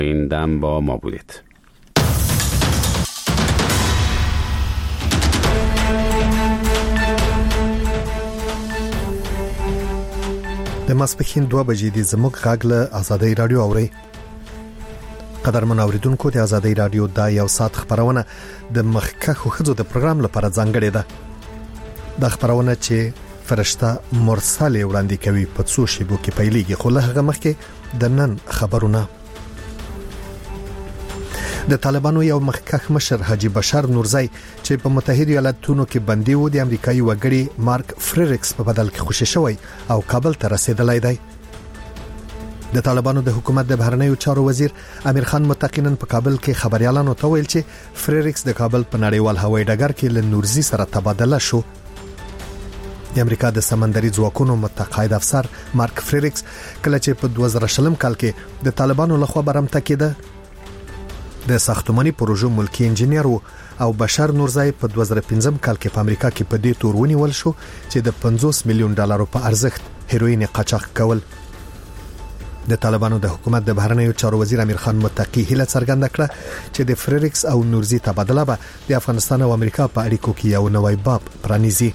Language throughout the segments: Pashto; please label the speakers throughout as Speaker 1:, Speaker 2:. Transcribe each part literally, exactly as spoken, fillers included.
Speaker 1: این دم با ما بودید.
Speaker 2: د ماسپښین دوه بجې د زموږ غږ له آزادۍ رادیو اوري. قدرمن اوریدونکو، د آزادۍ رادیو دا یو ساعت خبرونه د مخکښو ښځو د پروګرام لپاره ځانګړې ده. د خبرونه چې فرشته مرسل وړاندې کوي په څو شیبو کې پیلېږي، خو له هغه مخکې د نن خبرونه. د طالبانو یو مخکښ مشر حاجی بشر نورزی چې په متحده ایالاتونو کې بندي و، د امریکایي وګړي مارک فریریکس په بدل کې خوشی شوی او کابل ته رسیدلی دی. د طالبانو د حکومت د بهرنیو چارو وزیر امیر خان متقینن په کابل کې خبريالانو ته ویل چې فریریکس د کابل په نړیوال هوایي ډګر کې له نورزی سره تبادله شو. د امریکا د سمندري ځواکونو متقاعد افسر مارک فریریکس کله چې په دوه زره شلم کال کې د طالبانو لخوا برمته کېده، د ساختماني پروژو ملکی انجنیر او بشر نورزی په دوه زره پنځم کال کې په امریکا کې په دې تور ونیول شو چې د پنځوس میلیون ډالرو په ارزښت هیروین قاچاق کول. د طالبانو د حکومت د بهرنیو چارو وزیر امیر خان متقی هیله څرګنده کړه چې د فریریکس او نورزی تبادله به د افغانستان او امریکا په اړیکو کې یو نوی باب پرانیزي.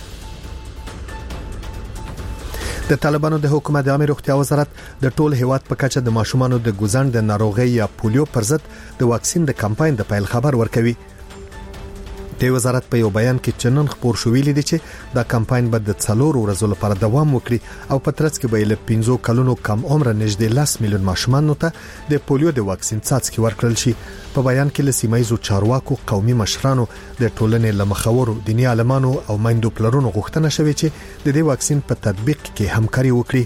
Speaker 2: د طالبانو د حکومت د عامه روغتیا وزارت د ټول هیواد په کچه د ماشومانو د ګوزن د ناروغي یا پولیو پر ضد د واکسین د کمپاین د پیل خبر ورکوي. د وزارت په یو بیان کې چنن خبر شو ویلي دي چې دا کمپاین به د څلور ورځې لپاره دوام وکړي او په ترڅ کې به له پنځو کلونو کم عمر نږدې لس میلیون ماشومانو ته د پولیو د واکسین څاڅکي ورکړل شي. په بیان کې له سیمایي چارواکو، قومي مشرانو، د ټولنې لمخورو، دیني عالمانو او میندو پلرونو غوښتنه شوې چې د دې واکسین په تطبیق کې همکاري وکړي.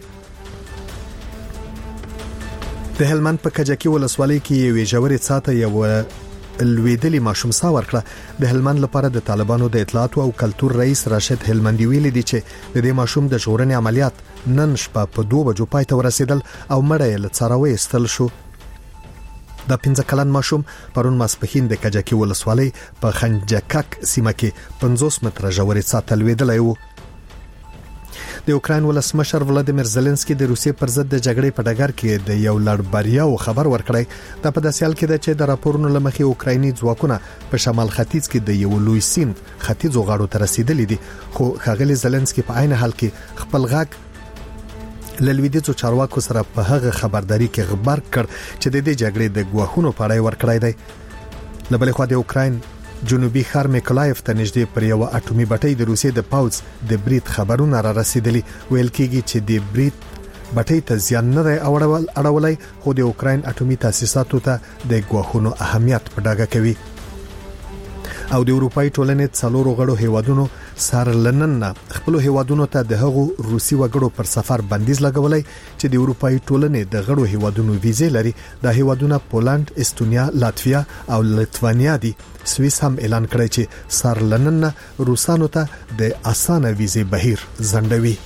Speaker 2: د هلمند په کجکی ولسوالۍ کې یو ژورې ساته یو لویدلی ماشوم سا ورکړه. د هلمند لپاره د طالبانو د اطلاعات او کلتور رئیس راشد هلمندي ویلي دي چې د دې ماشوم د ژغورنې عملیات نن شپه په دوه بجو پای ته ورسېدل او مړی له څاروي استل شو. د پنځه کلن ماشوم پرون ماسپښین د کجکی ولسوالۍ په خنجکک سیمه کې پنځوس متره ژورې ساته لویدلی و. د اوکراین ولسمشر ولادیمیر زيلنسکي د روسیې پر ضد د جګړې په ډګر کې د یو لړ بریاو خبر ورکړی. دا په داسې حال کې ده چې د راپورونو لمخې اوکرایني ځواکونه په شمال ختیځ کې د یو لوی سیند ختیځو غاړو ته رسیدلي دي، خو ښاغلي زيلنسکي په عین حال کې خپل غږ لویدیځو چارواکو سره په هغه خبرداري کې خبر کړ چې د دې جګړې د ګواښونو په اړه ورکړی دی. لبلې خو د اوکراین جنوبي ښار میکولایف ته نږدې پر یو اټومي بټۍ د روسیې د پاوځ د برید خبرونه را رسیدلي. ویل کېږي چې د برید بټۍ ته زیان نه دی اړول اړولای، خو د اوکراین اټومي تاسیساتو ته د ګواښونو اهمیت په ډاګه کوي. او د اروپאי ټولنې څلورو غړو هیوادونو سره لنن خپل هیوادونو ته د هغو روسي وګړو پر سفر بندیز لګولای چې د اروپאי ټولنې د غړو هیوادونو ویزې لري. د هیوادونو پولند، استونیا، لاتویا او لټوانیا دي. سویس هم اعلان کړی چې سره لنن روسانو ته د اسانه ویزې بهیر ځنډوي.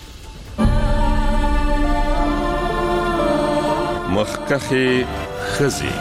Speaker 3: مخکخي خزي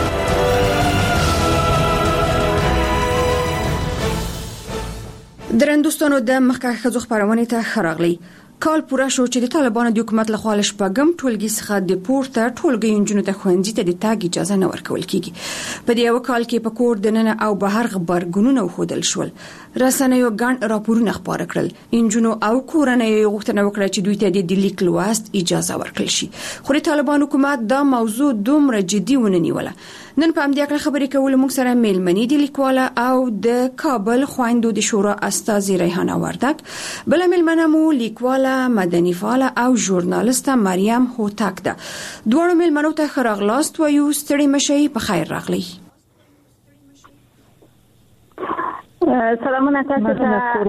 Speaker 4: درندوستانو د مخکښ ښځو خبرونه ته خراغلی. کال پوره شو چې د طالبانو د حکومت له خوا له شپږم ټولګي څخه د پورته ټولګي انجونو ته ښوونځي ته د تګ اجازه نه ورکول کیږي. په دې یو کال کې په کور دننه او بهر خبرګونونه وښودل شول. رسنیو ګڼ راپورونه خپاره کړل. انجونو او کورنۍ غوښتنه وکړه چې دوی ته د لیک لوست اجازه ورکړل شي، خو د طالبانو حکومت دا موضوع دومره جدي ونه نیوله. نن په همدې اړه خبرې کول موږ سره میلمنې دي لیکواله او د کابل خويندو د شورا استاذ ریحانه وردک، بل میلمنه مو لیکواله مدني فعاله او ژورنالیسټه مریم هوتک ده. دوه میلمنو ته خراغلاست وایو. ستړي مشي په خیر راغلی.
Speaker 5: سلامونه تاسو ته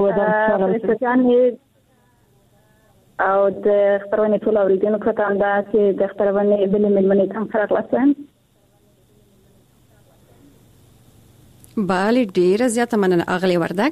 Speaker 5: او د خبرونه ټول اوریدونکو ته دا چې د خبرونه بل میلمنې ته خراغلاست.
Speaker 4: بله ډیره زیاته مننه اغلی وردک.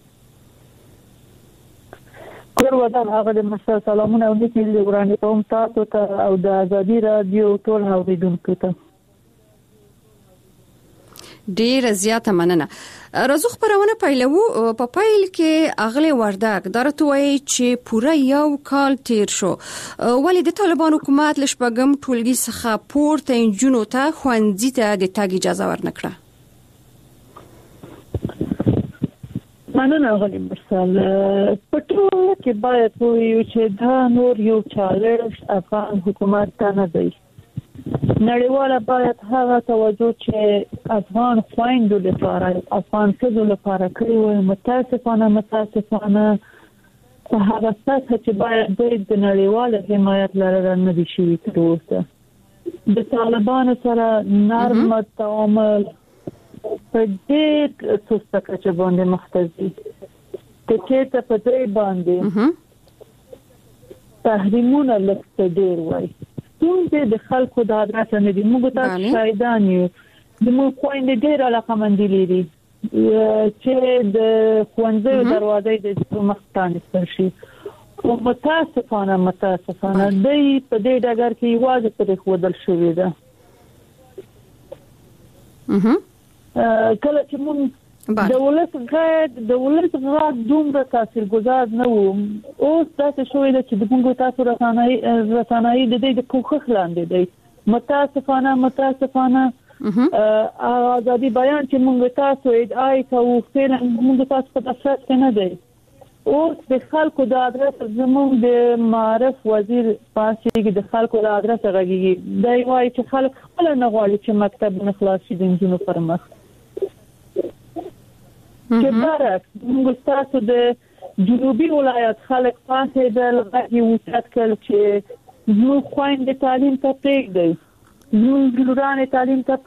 Speaker 6: کور ودان هغه د مسا سلامونه او د کلی ورانه کوم تاسو ته او د ازادي رادیو ټول اوریدونکو ته.
Speaker 4: ډیر زیاته مننه. راځو خبرونه پیلو. په پیل کې اغلی وردک درتوي چې پوره یو کال تیر شو ولې د طالبان حکومت لشپګم ټولګي څخه پورته انجونو ته خوندې ته د تاګ اجازه ورنکړه.
Speaker 6: مننه غلی مرسل. په ټول کې باید وایو چې دا نور یو چالش افغان حکومت ته نه دی. نړیواله باید هغه توجه چې افغان خويندو لپاره افغان ښځو لپاره کوي وي متاسفانه متاسفانه په هغه سطح چې باید د نړیواله حمایت لرل نه دي شوي تر اوسه. د طالبانو سره نرم تعامل په دې څه کچه باندې مختزي ته چې ته په دې باندې تحریمونه لکه ډیر وای څنګه د خلکو د ادرس نه دي. موږ تاسو شاهدان یو د موږ خويندې ډیر علاقه مندي لري چې د خوندې دروازې د مختان سرشي او متاسفانه متاسفانه د په دې ډګر کې یوازې پرې خودل شوې ده. کله چې موږ د ولس غږ د ولس غږ دومره تاثیرګذار نه و اوس تاسو شوې ده چې د موږ تاسو رسانه‌ای رسانه‌ای د دې د کوخ لاندې دی. متاسفانه متاسفانه ازادي بیان چې موږ تاسو ادعای کوو فعلا موږ تاسو په اساس کې نه دی. اوس د خلکو د ادرس زموږ د معرف وزیر پاسې کې د خلکو د ادرس غږیږي دا وایي چې خلک خپل نه غواړي چې مکتب نه خلاص شي د انجونو پر مخ. چې برعکس موږ تاسو د جنوبي ولایت خلک پاسې د لغږی وسات کړ چې نو خويندې تعلیم ته پرېږدي نو ګلوران تعلیم ته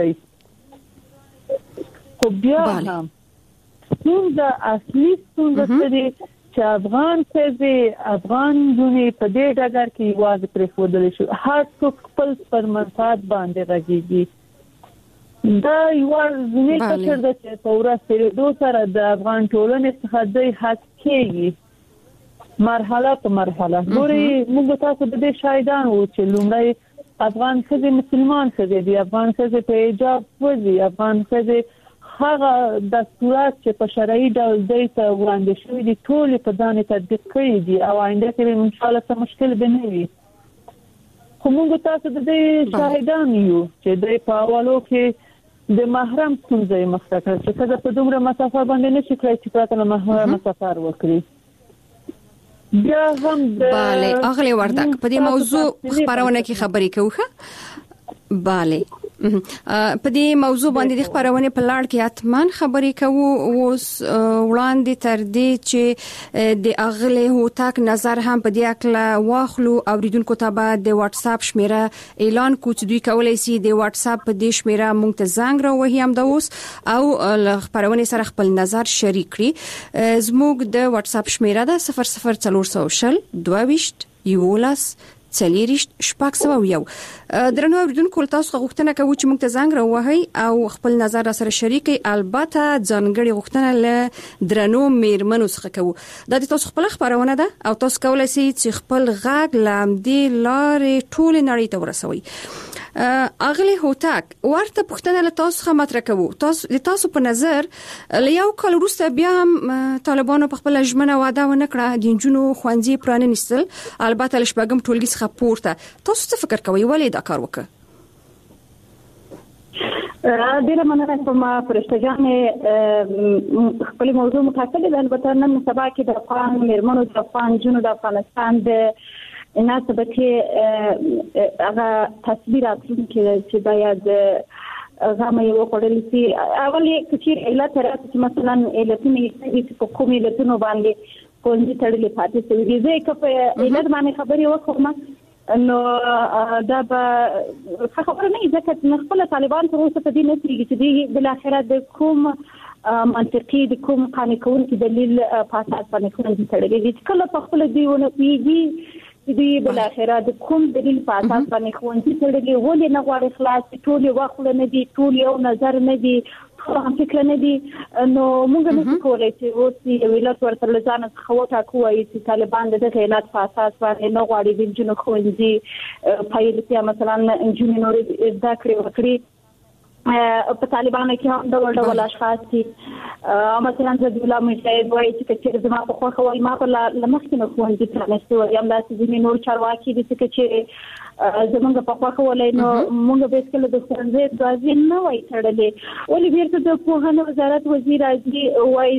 Speaker 6: پرېږدي. خو بیا هم څنګه اصلي څنګه چې افغان څه افغان جونې په دې ډګر کې واځ پرې خودل شي هر څوک خپل پر منفعت باندې راګيږي. دا یو ځینې څه د چې په ورسره دوه سره د افغان ټولنې څخه د حق کېږي مرحله په مرحله. ګوري موږ تاسو د دې شاهدان وو چې لومړی افغان څخه مسلمان څخه دی افغان څخه په حجاب وځي افغان څخه هغه دستورات چې په شرعي ډول د ته وړاندې شوی دي ټول په ځان تطبیق کړي دي او آینده کې ان شاء الله څه مشکل به نه وي. خو موږ تاسو د دې شاهدان یو چې د په اولو کې د محرم څنګه مخته کړ چې کله په دومره مسافه باندې نشي کړی چې پراته له محرم سفر وکړي. بیا هم د
Speaker 4: bale اغلی وردک په دې موضوع خبرونه کې خبرې کوو. bale په دې موضوع باندې د خبرونه په لاړ کې اتمن خبرې کوو. اوس وړاندې تر دې چې د اغلی هوتک نظر هم په دې اکله واخلو اوریدونکو ته به د واتس اپ شمیره اعلان کوو چې دوی کولای شي د واتس اپ په دې شمیره مونږ ته زنګ راوهي هم د اوس او خبرونه سره خپل نظر شریک کړي. زموږ د واتس اپ شمیره ده صفر صفر څلور شل دوه ویشت یولس څلېرشت شپږ سوه یو. درنو اوریدونکو تاسو غوښتنه کوي چې موږ ته زنګ راوهي او خپل نظر سره شریک کړئ. البته ځانګړي غوښتنه له درنو میرمنو څخه کوو. دا د تاسو خپل خبرونه ده او تاسو کولای شئ چې خپل غږ لامدې لارې ټول نړۍ ته ورسوي. اغلی هوتک ورته پوښتنه له تاسو څخه مطرح کوو. تاسو د تاسو په نظر له یو کال وروسته بیا هم طالبانو په خپل ژمنه وعده ونه کړه د انجونو خوندې پرانیستل البته له شپږم ټولګي څخه پورته. تاسو څه فکر کوئ ولې دا کار وکړه؟
Speaker 5: ډیره مننه کوم فرشته جان. خپل موضوع متأکد ده البته نن سبا کې د افغان میرمنو د افغان جنو د افغانستان د ناسبه کې هغه تصویرات چې باید غامه یو کړل شي. اولی کثیر علت راځي چې مثلا علتونه چې په کومې علتونو باندې کومې تړلې پاتې شوی دي. زه که په علت باندې خبرې وکړم نو دا به خبره نه ځکه چې خپل طالبان تر اوسه په دې نه تیږي چې دی بل اخره د کوم منطقي د کوم قانون کوونکی دلیل پاسات باندې کوم تړلې دي کله په خپل دیونه پیږي دی بل اخره د کوم دلیل په اساس باندې خوندې تړلې ولې نه غواړي خلاص ټول وخت نه دي ټول یو نظر نه دي ټول هم فکر نه دي. نو موږ نه کولای چې اوس ویلات ورته لزان خوته کوی چې طالبان د غیلات په اساس باندې نه غواړي د جنو خوندې پایلتیا مثلا انجینر نور زده کړې وکړي په طالبانو کې هم ډول ډول اشخاص دي مثلا زبی الله مجاهد وایي چې زما په خوښه وایي ما په لمخکې نه خوندې پرانستي وایي هم داسې ځینې نور چارواکي دي چې زمونږ په خوښه ولای نو مونږ به هیڅکله د ښوونځي دروازې نه وای تړلې ولې بیرته د پوهنې وزارت وزیر راځي وایي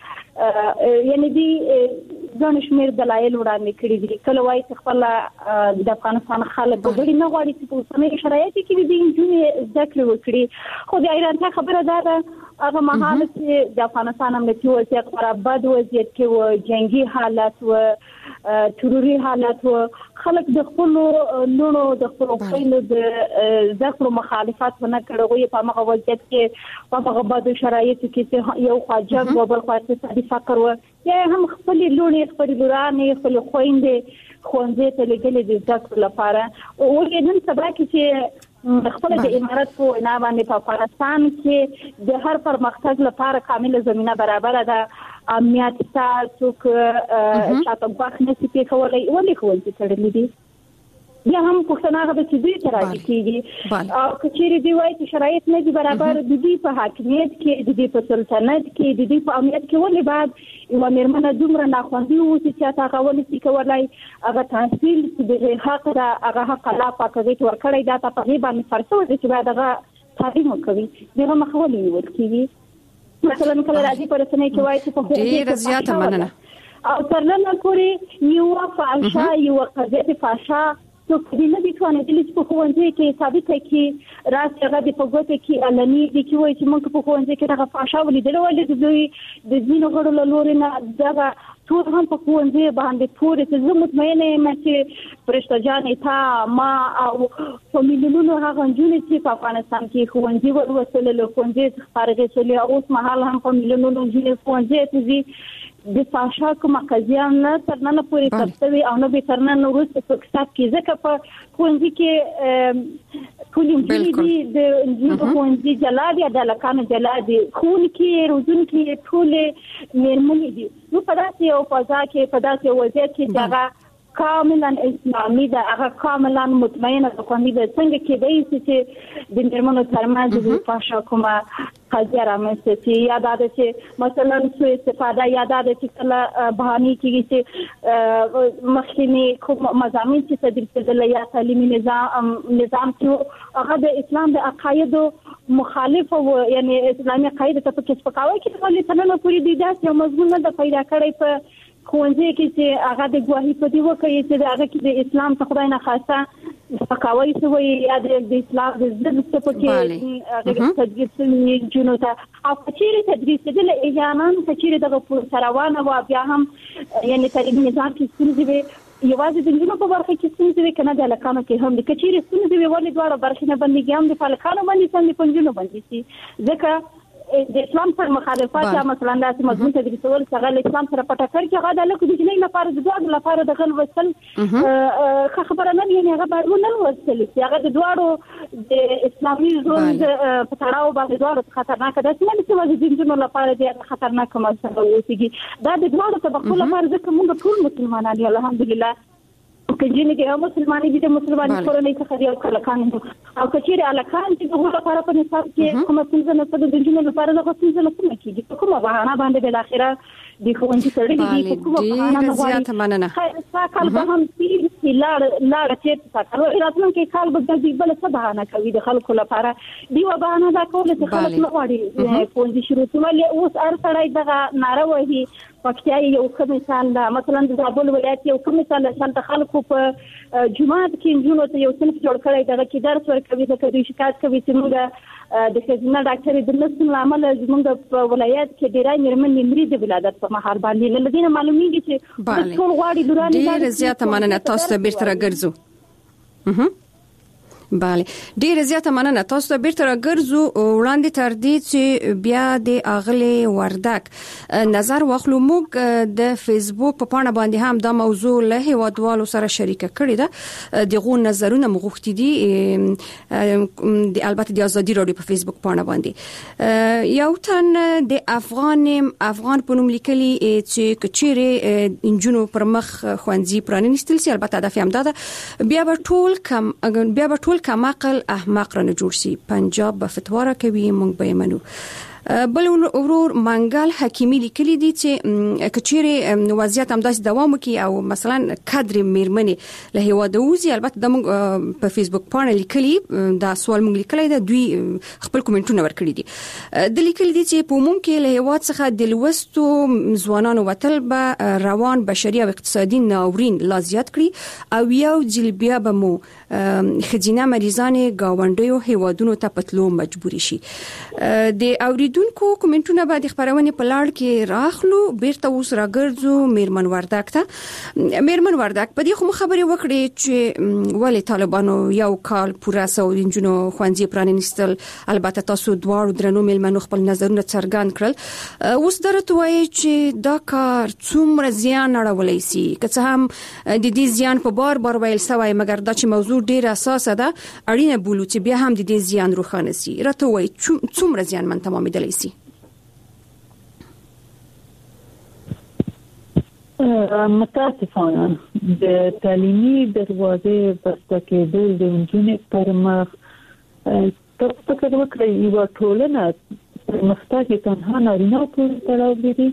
Speaker 5: چې یعنی دی ځان شمیر دلایل وړاندې کړي دي کله وایي چې خپل د افغانستان خلک وګړي نه غواړي چې په اوسنۍ شرایطو کې د انجونې زده کړې وکړي خو د ایران ته خبره ده هغه مهال چې د افغانستان امنیتي وضعیت خورا بد وضعیت کې و جنگي حالت و تروري حالت و خلک د خپل لونو د خپل خپل د ذکر مخالفت ونه کړو په هغه وضعیت کې په هغه بد شرایطو کې یو خواجه او بل خواجه اقتصادي فقر و یا هم خپل لونی خپل لورانې خپل خويندې خوندې ته لګلې د ذکر لپاره او نن سبا کې چې خپل د امارات په وینا باندې په افغانستان کې د هر پرمختګ لپاره کامله زمينه برابر ده امنیت تاسو چې شاته غوښ نه سي کولای ولې کوي تړلې دي یا هم پښتنه غوښتي چې دوی ترایي کیږي او کچېری دی وایي چې شرایط نه دي برابر د دې په حاکمیت کې د دې په سلطنت کې د دې په امنیت کې ولې بعد یو مرمنه دومره ناخوندي وو چې تاسو غوښتي چې کولای هغه تحصیل د حق دا هغه حق لا پاکوي تور کړی دا په غیبه باندې فرصو چې بعد هغه تعلیم کوي دغه مخولي ورکیږي مثلا کله راځي پر سنې کې وایي چې په
Speaker 4: ډیر زیاته مننه
Speaker 5: او ترنه پورې یو فاشا یو قضیه فاشا نو کله نه دي څونه د لیک په خوندې کې ثابت کی راځي هغه د پګوته کې علني دي چې وایي چې موږ په خوندې کې هغه فاشا ولیدل ولې د دوی د ځینو غړو لوري نه دغه ټول هم په خوندې باندې پورې چې زه مطمئنه یم چې پرشتجانې تا ما او فامیلونو هغه جنونې چې په افغانستان کې خوندې ورسول له خوندې خارجي سولې اوس مهال هم فامیلونو جنونې خوندې چې د فاشا کوم قضیه نه ترنه پورې ترڅوي او نه به ترنه وروسته په کتاب کې ځکه په خوندې کې ټول دي د خوندې جلاد یا د لکانو جلاد خون کې روزون کې ټول مېرمنې دي نو په داسې او فضا کې په داسې وضعیت کې دغه کاملا اسلامي ده هغه کاملا مطمئنه ده کومې ده څنګه کې دی چې د مېرمنو ترمنځ د فاشا کومه قضیه رامنځته شي یا دا چې مثلا سوء استفاده یا دا چې کله بهاني کېږي چې مخکینی کوم مضامین چې تدریس کېدل یا تعلیمي نظام نظام چې هغه د اسلام د عقایدو مخالف او یعنی اسلامي عقاید ته په کې سپکاوی کې ولې تنه پوری دي دا چې مضمون نه د پیدا کړی په خوندې کې چې هغه د ګواهی په دی وکړي چې هغه کې د اسلام څخه خدای نه خاصه سپکاوی شوی یا د اسلام د ضد څخه کې هغه تدریس جنو ته او کچېری تدریس د ایجانان کچېری دغه سروانه او بیا هم یعنی تعلیم نظام کې څنګه یوازې د جنو په برخه کې څنګه کنه د لکانو کې هم د کچېری څنګه ولې دواړه برخه نه باندې هم د فلکانو باندې څنګه پنځونو باندې شي ځکه د اسلام پر مخالفت یا مثلا د مضمون تدریسول څنګه اسلام سره پټکر کې غاډه لکه د جنې لپاره د دوه لپاره د غل وصل خبره نه یعنی هغه باید نه وصل چې هغه د دوه د اسلامي ژوند په تړاو باندې دوه خطرناک ده چې نه چې د جنونو لپاره د خطرناک مسله وسیږي دا د دوه طبقو لپاره ځکه موږ ټول مسلمانان یو الحمدلله کجینه کې مسلمانې دي د مسلمانې کورنۍ څخه دی او کلکان او کچېره الکان چې دغه لپاره په نصاب کې کومه څنګه نه څه د جنونو لپاره دغه څنګه نه کومه کیږي کومه بهانه باندې بل اخره د خوندې سره دي کومه بهانه نه
Speaker 4: زیاته مننه
Speaker 5: خیر کال به هم چې لار لار چې تاسو راتلون کې کال به د بل څه بهانه کوي د خلکو لپاره دی و بهانه دا کول چې خلک نه غواړي خوندې شروع ولې اوس ار سړی دغه ناروهي پکتیا یو کوم مثال دا مثلا د زابل ولایت یو کوم مثال چې خلکو په جمعات کې جنونو ته یو صنف جوړ کړی دا چې درس ورکوي د کډي شکایت کوي چې موږ د خزینه ډاکټر د نسل عمل زموږ په ولایت کې ډیرای مېرمنې مری د ولادت په مهار باندې لدینه معلومیږي چې ټول غواړي دوران
Speaker 4: ډیر زیاته مننه تاسو ته بیرته راګرځو بله ډیر زیاته مننه تاسو ته بیرته راګرځو وړاندې تر دې چې بیا د اغلی وردک نظر واخلو موږ د فیسبوک په پاڼه باندې هم دا موضوع له هیوادوالو سره شریکه کړې ده دغه نظرونه مغوښتي دي د البته د ازادي رادیو په فیسبوک پاڼه باندې یو تن د افغان افغان په نوم لیکلي چې کچېره انجونو پر مخ خوانځي پرانیستل سي البته د فهم ده بیا به ټول کم بیا به ټول خپل کماقل احمق رانه جوړ شي. پنجاب به فتوا راکوي موږ به منو. بل ورور منګل حکیمی لیکلی دي چې کچېره وضعیت همداسې دوام وکړي او مثلا کادر میرمنې له هیواده وځي. البته د موږ په فیسبوک باندې لیکلي دا سوال موږ لیکلی دا دوی خپل کومنټونه ورکړي دي. د لیکلي دي چې په عموم کې له هیواد څخه د لوستو ځوانانو وتل به روان بشري او اقتصادي ناورین لا زیات کړي او یو ځل بیا به مو خزینه مریضان گاونډیو هیوادونو ته پتلو مجبور شي. د اوریدونکو کومنټونه به د خبرونه په لاړ کې راخلو. بیرته اوس راګرځو میرمن وردک ته. میرمن وردک په دې خو خبرې وکړې چې ولې طالبانو یو کال پوره سو انجونو خوانځي پرانیستل. البته تاسو دواړو درنو میلمنو خپل نظرونه څرګند کړل. اوس درته وایي چې دا کار څومره زیان اړولای شي که څه هم د دې زیان په بار بار ویل سوی مګر دا چې موضوع ډیر اساسه ده اړینه بولو چې بیا هم د دې زیان روښانه شي. راته وایي څومره زیان من تمامېدلی شي؟
Speaker 6: متاسفانه د تعلیمي دروازې بسته کېدل د نجونې پر مخ تاسو فکر وکړئ یو ټولنه پرمختګ تنها نارینه پورې تړاو لري.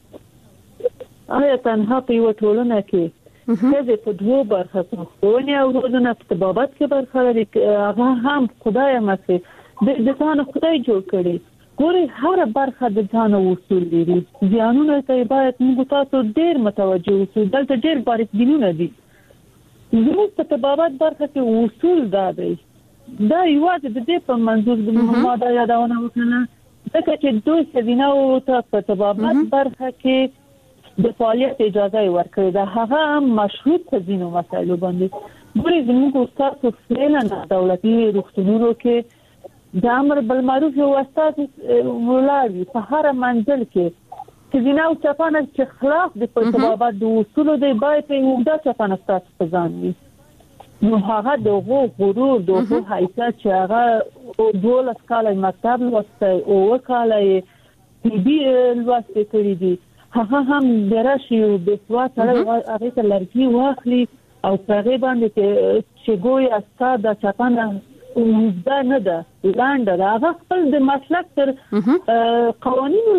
Speaker 6: آیا تنها په یو ټولنه کې څه په دوه برخه ونه او روزنه په بابت کې برخه لري هغه هم خدای مکه د ځان خدای جوړ کړي. ګوري هر برخه د ځان اصول لري. ځانونه ته باید موږ تاسو ډیر متوجه اوسو. دلته ډیر باریک دینونه دي. زموږ په بابت برخه کې اصول دا دي. دا یوازې د دې په منظور د ماده یادونه وکړه ځکه چې دوی سدینو ته په بابت برخه کې د فعالیت اجازه ورکړي. دا هغه مشروط تزینو مسایلو باندې ګوري زموږ استاد فعلا دولتي روغتونونو کې د امر بالمعروف او استاد ولادي په هر منزل کې چې جناو چپانه چې خلاف د پرتبابات د اصول د بای په وګدا چپانه استاد پزاني نو هغه دغه غرور دغه حیثیت چې هغه ډول اسکاله مکتب لوسته او وکاله پی بي لوسته کړی دي هغه هم درشي او د سوات سره هغه ته لرګي واخلي او هغه باندې چې ګوي استاد چپانه دا نه ده لاندې دا هغه خپل د مسلک تر قوانینو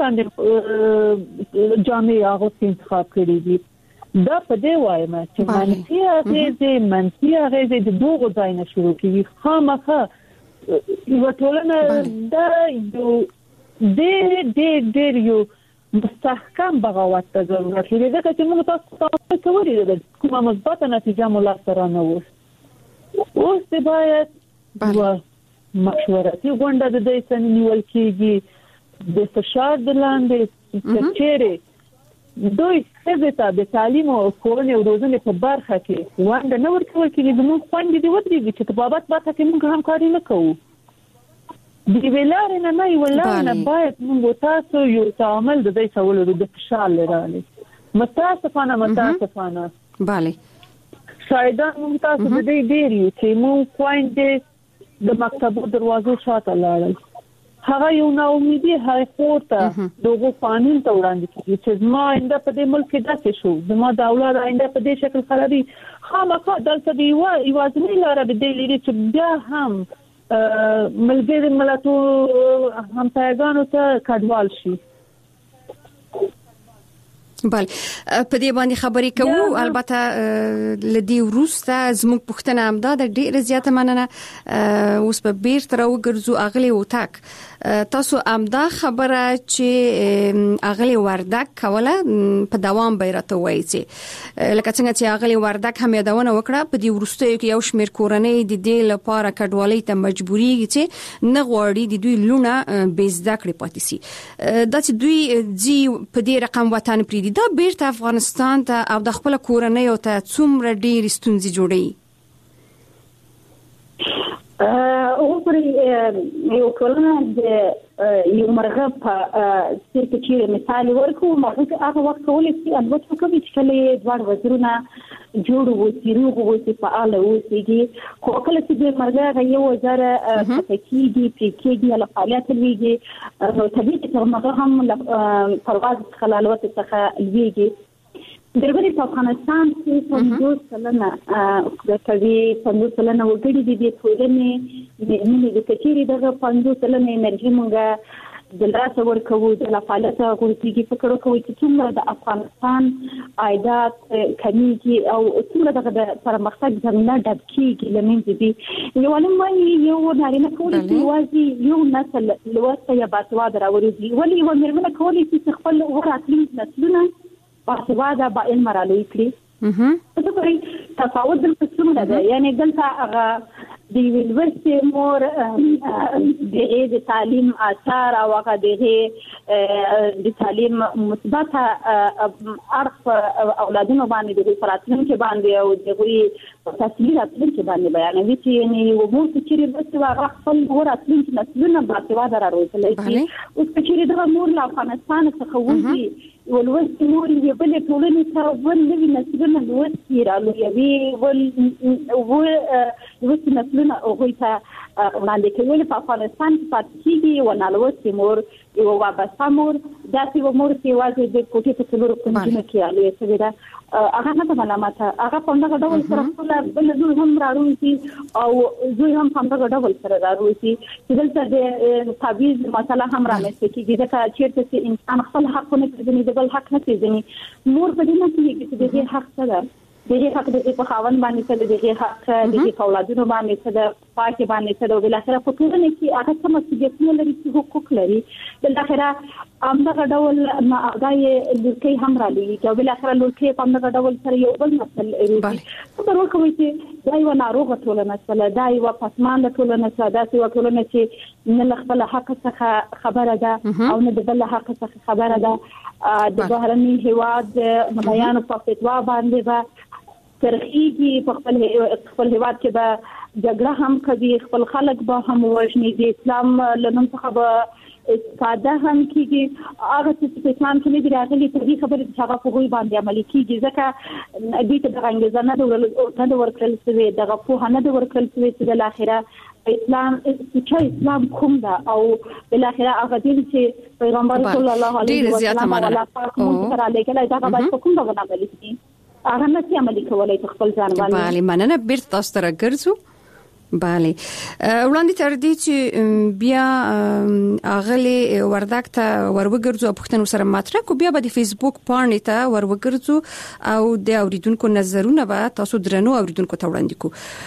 Speaker 6: لاندې جامع هغه انتخاب کړی دي. دا په دې وایم چې منفي هغه منفي هغه د دوه ځای نه شروع کیږي. خامخه یو ټولنه دا یو ډېر ډېر ډېر یو مستحکم بغاوت ته ضرورت لري ځکه چې موږ تاسو ته ویل کومه مثبته نتیجه مو لاسته رانه اوس د باید و مشورتي غونډه د دې سن نیول کېږي د فشار د لاندې چیرې دوی څه د تعلیم او ښوونې او روزنې په برخه کې وانده نه ورکول کېږي. زموږ خوندې دی ودرېږي چې په بابت برخه کې موږ همکاري نه کوو. د ویلار نه نه ویلار نه باید موږ تاسو یو تعامل د دې سوال د فشار لري. متاسفانه متاسفانه
Speaker 4: bale
Speaker 6: شاید موږ تاسو د دې ډیری چې موږ خويندې د مکتبو دروازو شاته لاړل هغه یو نو امیدي هاي خورته دغه قانون ته وړاندې کیږي چې ما آینده په دې ملک کې داسې شو زما د اولاد آینده په دې شکل خرابي خامخا دلته دی و ایوازنی لاره به دې لري چې بیا هم ملګری ملاتړ هم پیغانو ته کډوال شي.
Speaker 4: بل په دې باندې خبرې کوو. البته لدی وروسته زموږ پښتنه امداد ډېر زیاته مننه. اوس په بیر تر وګرځو اغلی وټاک تاسو امدا خبره چې اغلی وردک کوله په دوام بیرته وایي چې لکه څنګه چې اغلی وردک هم یادونه وکړه په دې وروسته کې یو شمیر کورنۍ د دې لپاره کډوالۍ ته مجبورېږي چې نه غواړي د دوی لونه بې زده کړې پاتې شي. دا چې دوی ځي په دې رقم وطن پریږدي دا بیرته افغانستان ته او د خپل کورنۍ او ته څومره ډېر ستونزې جوړي.
Speaker 5: او پرې یو کولونه د یو مرغه په څیر کې مثال ورکو مرغه هغه وخت ولې چې البته کوي چې کله دوه وزرونه جوړ وو چې روغ وو چې فعال وو چې خو کله چې د مرغه یو وزر پکېږي پکېږي له فعالیت لويږي نو طبيعي چې مرغه هم پرواز خلالوت څخه لويږي دربري په افغانستان کې پنځوس سلنه د کوي پنځوس سلنه وګړي دي د ټولنې د ملي د کچېري دغه پنځوس سلنه انرژي مونږه د لاسه ورکوو د لافالته غوړتيږي فکر کوي چې څومره د افغانستان عایدات کمیږي او څومره د پرمختګ زمينه ډب کیږي لمنځ دي یو لمن یو نارینه کولی چې وازي یو نسل لوسته یا باسواده راوړي ولی یو مرمنه کولی چې خپل وراتلي نسلونه باسواده با علم رالوي کړي اها څه کوي تفاوت د څومره ده یعنی دلته هغه د یونیورسيټي مور د تعلیم اثر او هغه د تعلیم مثبت اړخ اولادونو باندې د فراتلون کې باندې او د تسهیلات کې باندې بیانوي چې یعنی ومو چې ورته هغه خپل وراتلون کې نسلونه باسواده راوړل شي اوس چې د مور له افغانستان څخه وځي ولوستي مور یې بلې ټولنې ته ولوي نسلونه لوستي رالوي ول ول نسلونه هغه ته وړاندې کوي په افغانستان کې پاتې کیږي و نه لوستي مور یو وابسته مور داسې و مور چې واځي د کوټې په څلور کومونه کې علي څه ده هغه نه ملامت هغه په دغه ډول سره خپل بل زوی هم راروي او زوی هم په دغه ډول سره راروي چې دلته د تعویض مسله هم رامنځته کیږي ځکه چې انسان خپل حقونه پیژني د بل حق نه پیژني مور په دې نه کې چې د حق څه دغه حق د په خاوند باندې څه دغه حق د اولادونو باندې څه د پاکي باندې څه د بلاخره په ټولنه کې هغه څه مسؤلیتونه لري چې حقوق لري بلاخره امدغه ډول ماغای لکه هم را لوي چې بلاخره لکه په امدغه ډول سره یو بل مسل لري خبر ورکوي چې دا یو ناروغه ټولنه سره دا یو پسمان ټولنه سره دا یو ټولنه چې نه خپل حق څخه خبره ده او نه د بل حق څخه خبره ده د بهرني هواد مليانو په فتوا باندې ترخیږي په خپل خپل هواد کې به جګړه هم کوي خپل خلک به هم وژني د اسلام لنوم څخه به استفاده هم کیږي هغه چې اسلام کې دی راغلي په دې خبره چې هغه په غوي باندې عملي کیږي ځکه دې ته د انګلیزانو نه د ورکل څه د غفوه نه د ورکل څه چې د اخره اسلام چې اسلام کوم دا او بل اخره هغه دین چې پیغمبر صلی الله علیه وسلم ولا کوم سره لیکل دا هغه کوم دا عملي کیږي هغه نسي عملي کولای خپل ځان باندې
Speaker 4: bale مننه بیرته تاسو ته راګرځو bale وړاندې تر دې چې بیا اغلی وردک ته وروګرځو پښتنو سره مطرح کو بیا به د فیسبوک پاڼې ته وروګرځو او د اوریدونکو نظرونه به تاسو درنو اوریدونکو ته وړاندې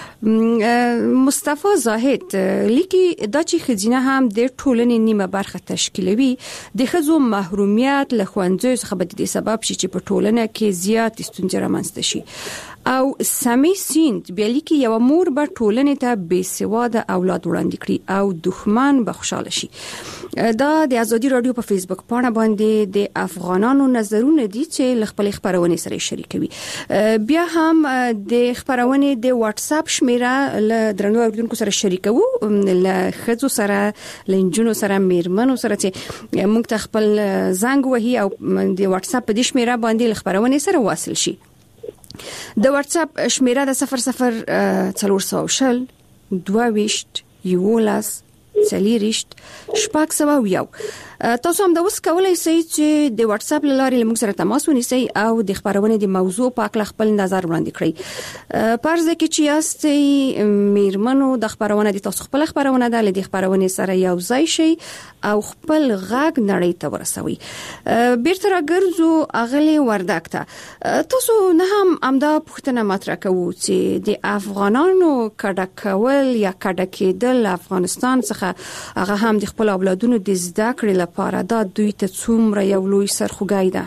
Speaker 4: کو مصطفی زاهد لیکي دا چې خزینه هم د ټولنې نیمه برخه تشکیلوي د خزو محرومیت له خوندزو څخه به د سبب شي چې په ټولنه کې زیات ستونزې رامنځته شي او سمي سیند بیا لیکي یو مور به ټولنې ته بې سواده اولاد وړاندې کړي او دښمن به خوشاله شي دا د ازادي رادیو په فیسبوک پاڼه باندې د افغانانو نظرونه دي چې خپل خبرونه سره شریکوي بیا هم د خبرونه د واتس اپ شمیره له درنو اوریدونکو سره شریکوو له خزو سره لنجونو سره میرمنو سره چې موږ ته خپل زنګ وهي او د واتس اپ په دې شمیره باندې خبرونه سره واصل شي د واتس اپ شمیره د صفر صفر څلور سوه شل دوه ویشت یولاس څلېرشت شپږ سوه یو تاسو هم دا اوس کولای شئ چې د واتس اپ لارې موږ سره تماس ونیسئ او د خبرونه د موضوع په اړه خپل نظر وړاندې کړئ پرځ کې چې یاستئ میرمنو د خبرونه د تاسو خپل خبرونه د لدی خبرونه سره یو ځای شي او خپل غږ نړۍ ته ورسوي بیرته راګرځو اغلی وردک ته تاسو نه هم امدا پښتنه مطرح کوو چې د افغانانو کډه کول یا کډه کېدل افغانستان څخه هغه هم د خپل اولادونو د زده کړې لپاره دا دوی ته څومره یو لوی سرخوږی ده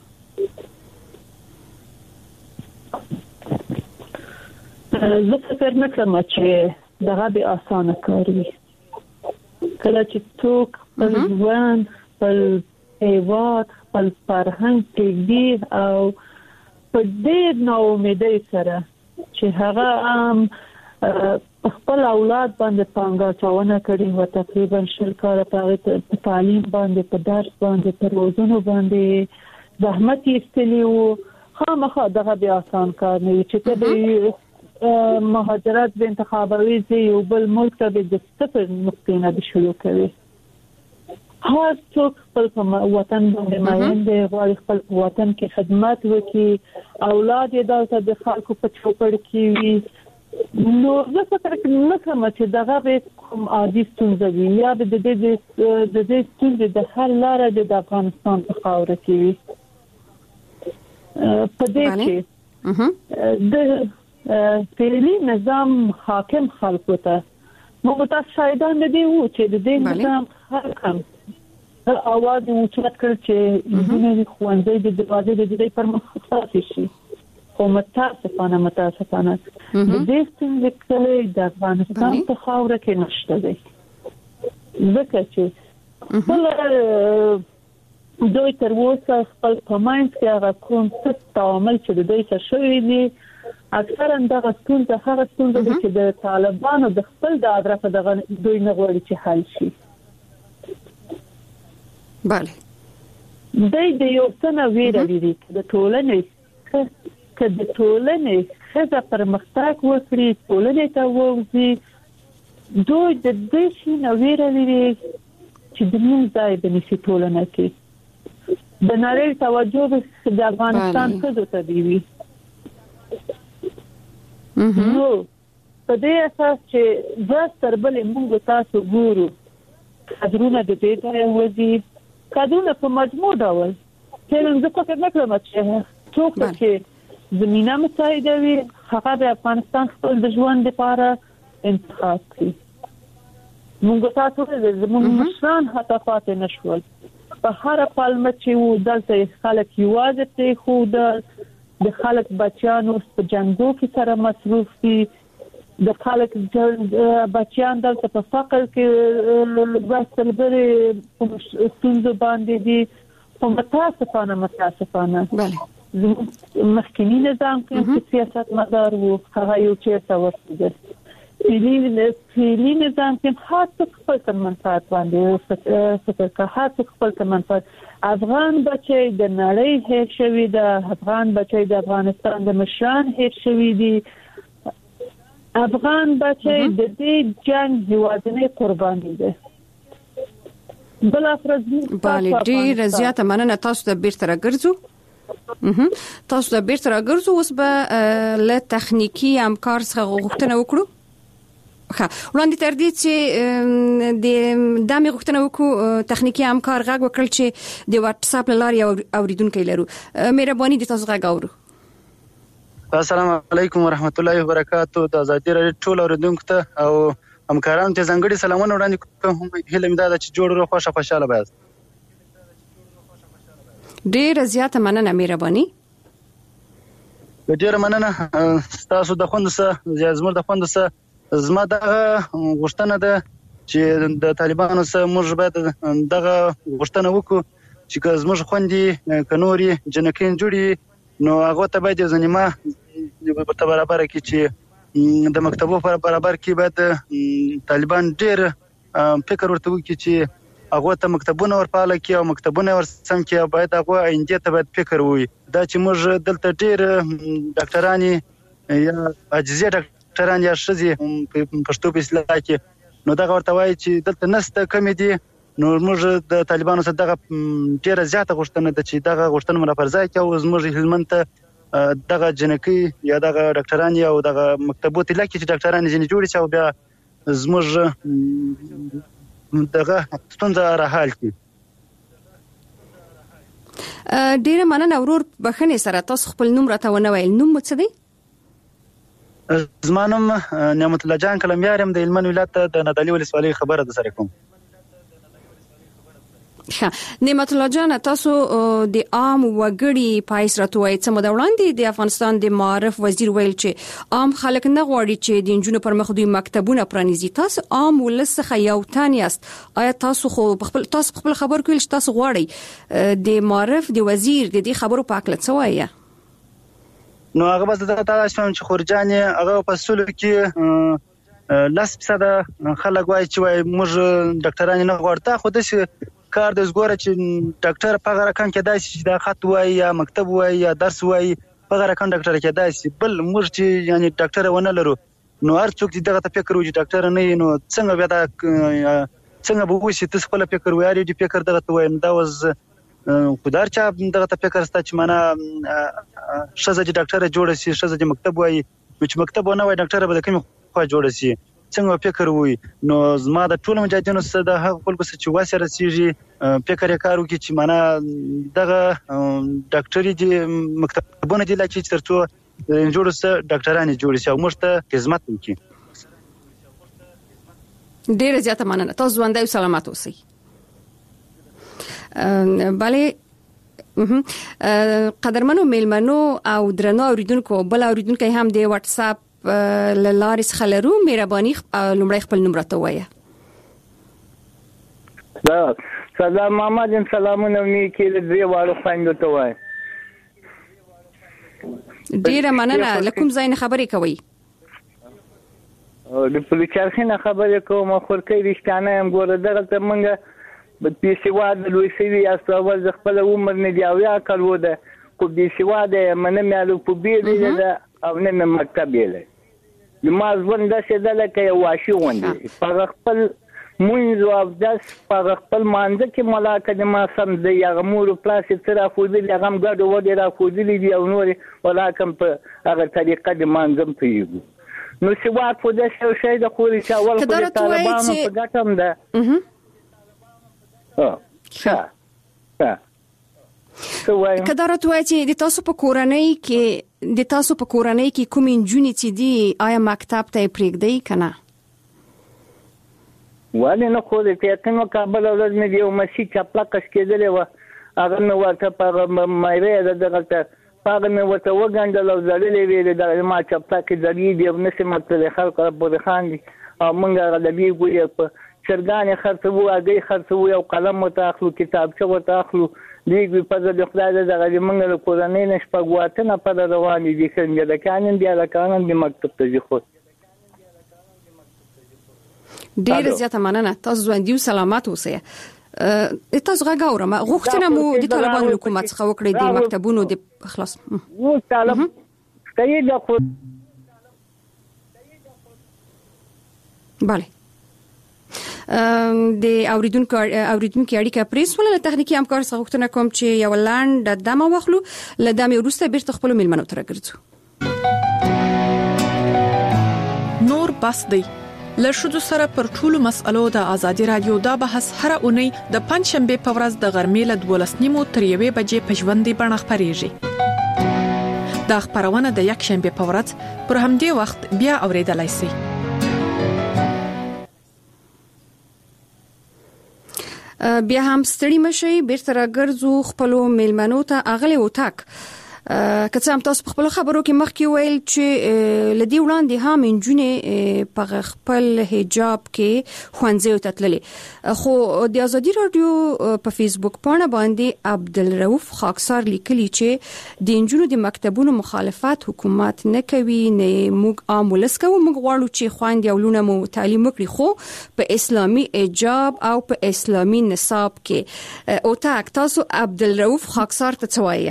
Speaker 6: زه فکر نه کوم چې دغه به اسانه کار وي کله چې څوک خپل ځوان خپل هیواد خپل فرهنګ پرېږدي او په ډېر ناامیدۍ سره چې هغه هم خپل اولاد باندې پانګه چاونه کړي و تقریبا شل کال په تعلیم باندې په درس باندې په روزنو باندې زحمت یې استلی او خامخا دغه بیا آسان کار نه چې ته مهاجرت به انتخابوي چې یو بل ملک ته د صفر نقطې نه شروع کوي هر څوک خپل وطن باندې ماین دی غواړي خپل وطن کې خدمت وکړي اولاد یې دلته د خلکو په چوپړ کې وي نو زه فکر کوم چې دغه به کوم عادي ستونزه وي یا به د دې د دې ستونزې د حل لاره د افغانستان په خاوره کې وي په دې کې د فعلی نظام حاکم خلکو ته موږ تاسو شاهدان دي وو چې د دې نظام حاکم اواز اوچت کړ چې د خوندې د دروازې د دې پر مخ خاص شي او متاسفانه متاسفانه د دې څنګه کله د افغانستان په خاوره کې نشته دی ځکه چې بل دوی تر اوسه خپل کماینډ کې هغه کوم څه تعامل چې د دوی سره شوی دی اکثرا دغه ستونزه هغه ستونزه چې د طالبانو د خپل د ادرسه دغه دوی نه غواړي چې حل شي
Speaker 4: بله
Speaker 6: دوی د یو څه نه ویره لري د ټولنې که د ټولنې ښځه پرمختګ وکړي ټولنې ته ووځي دوی د دې شي نه ویره لري چې د موږ ځای بنسي ټولنه کې د نړۍ توجه د افغانستان ښځو ته دی نو په دې اساس چې ځاست تر بلې موږ تاسو ګورو کادرونه د دې ځای وځي کادرونه په مجموع ډول څنګه ځکه چې نکړم چې څوک چې زمينه مساعده وي هغه د افغانستان خپل د ژوند لپاره انتخاب کړي موږ تاسو ته زموږ مشران هڅه فاتې نشول په هر پالمه چې و دلته خلک یوازې ته خو د خلک بچیانو په جنگو کې سره مصروف دي د خلک بچیان دلته په فقر کې وسل بری ستونزې باندې دي په متاسفانه متاسفانه
Speaker 4: بله
Speaker 6: مخکنی نظام کې سیاست مدار وو هغه یو چیرته ورسېده فعلی فعلی نظام کې خاص خپل منفعت باندې فکر کا خاص خپل منفعت افغان بچي د نړۍ هېر شوی د افغان بچي د افغانستان د مشران هېر شوی دي افغان بچي د دې جنگ هیوادنه قرباني دي بل افرض
Speaker 4: بله ډیر زیاته مننه تاسو ته بیرته راګرځو تاسو ته بیرته راګرځو اوس به له تخنیکی همکار څخه غوښتنه وکړو ښه وړاندې تر دې چې د دمه غوښتنه وکړو تخنیکی همکار غږ وکړ چې د واتس اپ لارې اوریدونکو لرو مهرباني د تاسو غږ اورو
Speaker 7: السلام علیکم ورحمت الله وبرکاتہ د ازادي راډیو ټول اوریدونکو ته او همکارانو ته ځانګړي سلامونه وړاندې کوم هیله مې ده چې جوړ روغ خوشاله خوشاله بایاست
Speaker 4: ډیر زیاته مننه مهرباني
Speaker 7: ډیر مننه تاسو د خوند سره زموږ د خوند سره زما دغه غوښتنه ده چې د طالبانو سره موږ باید دغه غوښتنه وکړو چې زموږ خوندې کنوري جنکین جوړي نو هغه ته باید ځنیمه په برابر کې چې د مکتبو پر برابر کې باید طالبان ډیر فکر ورته وکړي چې هغه ته مکتبونه ورپاله کې او مکتبونه ورسم کې باید هغه آینده ته باید فکر وي دا چې موږ دلته ډیر ډاکټرانی یا اجزیه ډاکټران یا شذي پښتو په اصطلاح کې نو دا ورته وایي چې دلته نسته کم دي نو موږ د طالبانو سره دغه ډیره زیاته غوښتنه ده چې دغه غوښتنه مونږ پر ځای کې او زموږ هلمند ته دغه جنکی یا دغه ډاکټران یا دغه مکتبو ته لکه چې ډاکټران یې جوړ شي او بیا زموږ دغه ستونزه راحل کی
Speaker 4: ډیره مننه ورور بخنه سره تاسو خپل نوم راته ونه ویل نوم څه دی
Speaker 7: زمانم نعمت الله جان کلمیارم د هلمند ولایت د ندالي ولسوالۍ خبره ده سره کوم
Speaker 4: نعمت الله جان تاسو د عام وګړي پایس راتوي چې مو د وړاندې د افغانستان د معارف وزیر ویل چې عام خلک نه غواړي چې د انجونو پر مخ دوی مکتبونه پرانیزي تاسو عام ولسخه یو تانیاست آیا تاسو خو خپل تاسو خپل خبر کوئ چې تاسو غواړي د معارف د وزیر د دې خبرو په اړه څه وایي
Speaker 7: نو هغه بس د تاسو فهم چې خورجان هغه په سلو کې لاس صد خلک وایي چې وای موږ ډاکټران نه غواړتا خو د کار د زګوره چې ډاکټر په غره کان کې داسې چې د خط وای یا مکتب وای یا درس وای په غره کان ډاکټر کې داسې بل موږ چې یعنی ډاکټر ونه لرو نو هر څوک دغه ته فکر وکړي ډاکټر نه نو څنګه بیا دا څنګه به وسی تاسو خپل فکر وایي دی فکر دغه ته وایم دا وز خدار چا دغه ته فکر ستا چې معنا شزه د ډاکټر جوړ شي شزه د مکتب وایي چې مکتب نه وای ډاکټر به د کوم خوا جوړ شي څنګه فکر وایي نو زما د ټول مجاهدینو سره د هغه خلکو چې واسه رسیږي فکر یې کارو کې چې معنا دغه ډاکټري د مکتبونه د لچې ترڅو جوړ سه ډاکټرانه جوړ شي او موږ ته خدمت وکړي
Speaker 4: ډیره زیاته مننه تاسو ژوندۍ او سلامت اوسئ bale قدرمنو میلمنو او درنو اوریدونکو بل اوریدونکو هم د واتس اپ لارس خلرو مهرباني لومړی خپل نمبر ته وایي
Speaker 8: سلام ماما جن سلامونه مې کې دې واړو خويندو ته وایي
Speaker 4: ډیره مننه لکم زین خبرې کوي
Speaker 8: او د پولیسارخینه خبرې کوم خورکې رښتانه هم ګوره دغه ته مونږ په پیسواد لوي سوي اس اول ز خپل عمر نه دی او یا کړو ده کو پیسواد منه مالو په بیره ده او نه مکتب یې ما ځوند څه دله کې واشي وندي په خپل مونږ او داس په خپل مانځ کې ملاقات ما سم دی هغه مور پلاس تر افودي هغه ګډ و ډیر افودي دی او نور ولاکم په هغه طریقه د مانځم پیږي نو سیوات په دې شی د خوري چې اول خو طالبانو په ګټم ده اه ها ها
Speaker 4: کدارت وایي چې د تاسو په کورنۍ کې د تاسو په کورنۍ کې کوم انجونی چې دی آیا مکتب ته پریږدي کنه
Speaker 8: ولې نه خو دې ته کنه کابل ولر مې یو مسجد چپلا کس کېدلې و هغه نو ورته په مېوه د دغه هغه مې وته وګڼل او ځلې ویلې د ما چپلا کې ځلې دی نو سم ته خلک په خان دي او مونږ غلبي ګویا په چرګان خرڅو هغه خرڅو یو قلم متاخلو کتابچه متاخلو دیګ په ځل خدای دغه مونږ له کورنۍ نشپګواته نه پر روانې دي څنګه د قانون بیا د قانون د مکتب ته ځو
Speaker 4: ډیر زیاته مننه تاسو ژوندۍ او سلامت اوسئ تاسو غاګورم غوښتنه مو د طالبانو حکومت څخه وکړې د مکتبونو د خلاص
Speaker 8: و طالب کوي د خو
Speaker 4: bale د اوریدونکو اوریدونکو اړیکه پریس ولله تخنیکی همکار څخه غوښتنه کوم چې یو لاند د دمه واخلو لدامه وروسته بیرته خپل میلمنو تر ګرځو
Speaker 9: نور بس دی لشدو سره پر ټولو مسالو د ازادي رادیو دا بحث هر اونۍ د پنځشنبه په ورځ د غرمې له دولس نیمو تر یوې بجې په ژوندۍ بڼه خپرېږي دا خبرونه د یک شنبه په ورځ پر همدې وخت بیا اوریدلای شئ
Speaker 4: بیا هم ستړي مشي بیرته راګرځو خپل میلمنو ته اغلی وټاک که څه هم تاسو په خپل خبرو کې مخکې ویل چې لدی وړاندې هم انجونې په خپل حجاب کې خوانځي ته تللې خو د ازادي رادیو په فیسبوک پاڼه باندې عبدالرؤف خاکسار لیکلي چې د انجونو د مکتبونو مخالفت حکومت نه کوي نه موږ عامولس کوو موږ غواړو چې خويندې او لونه مو تعلیم وکړي خو په اسلامي حجاب او په اسلامي نصاب کې او تاک تاسو عبدالرؤف خاکسار ته څوایي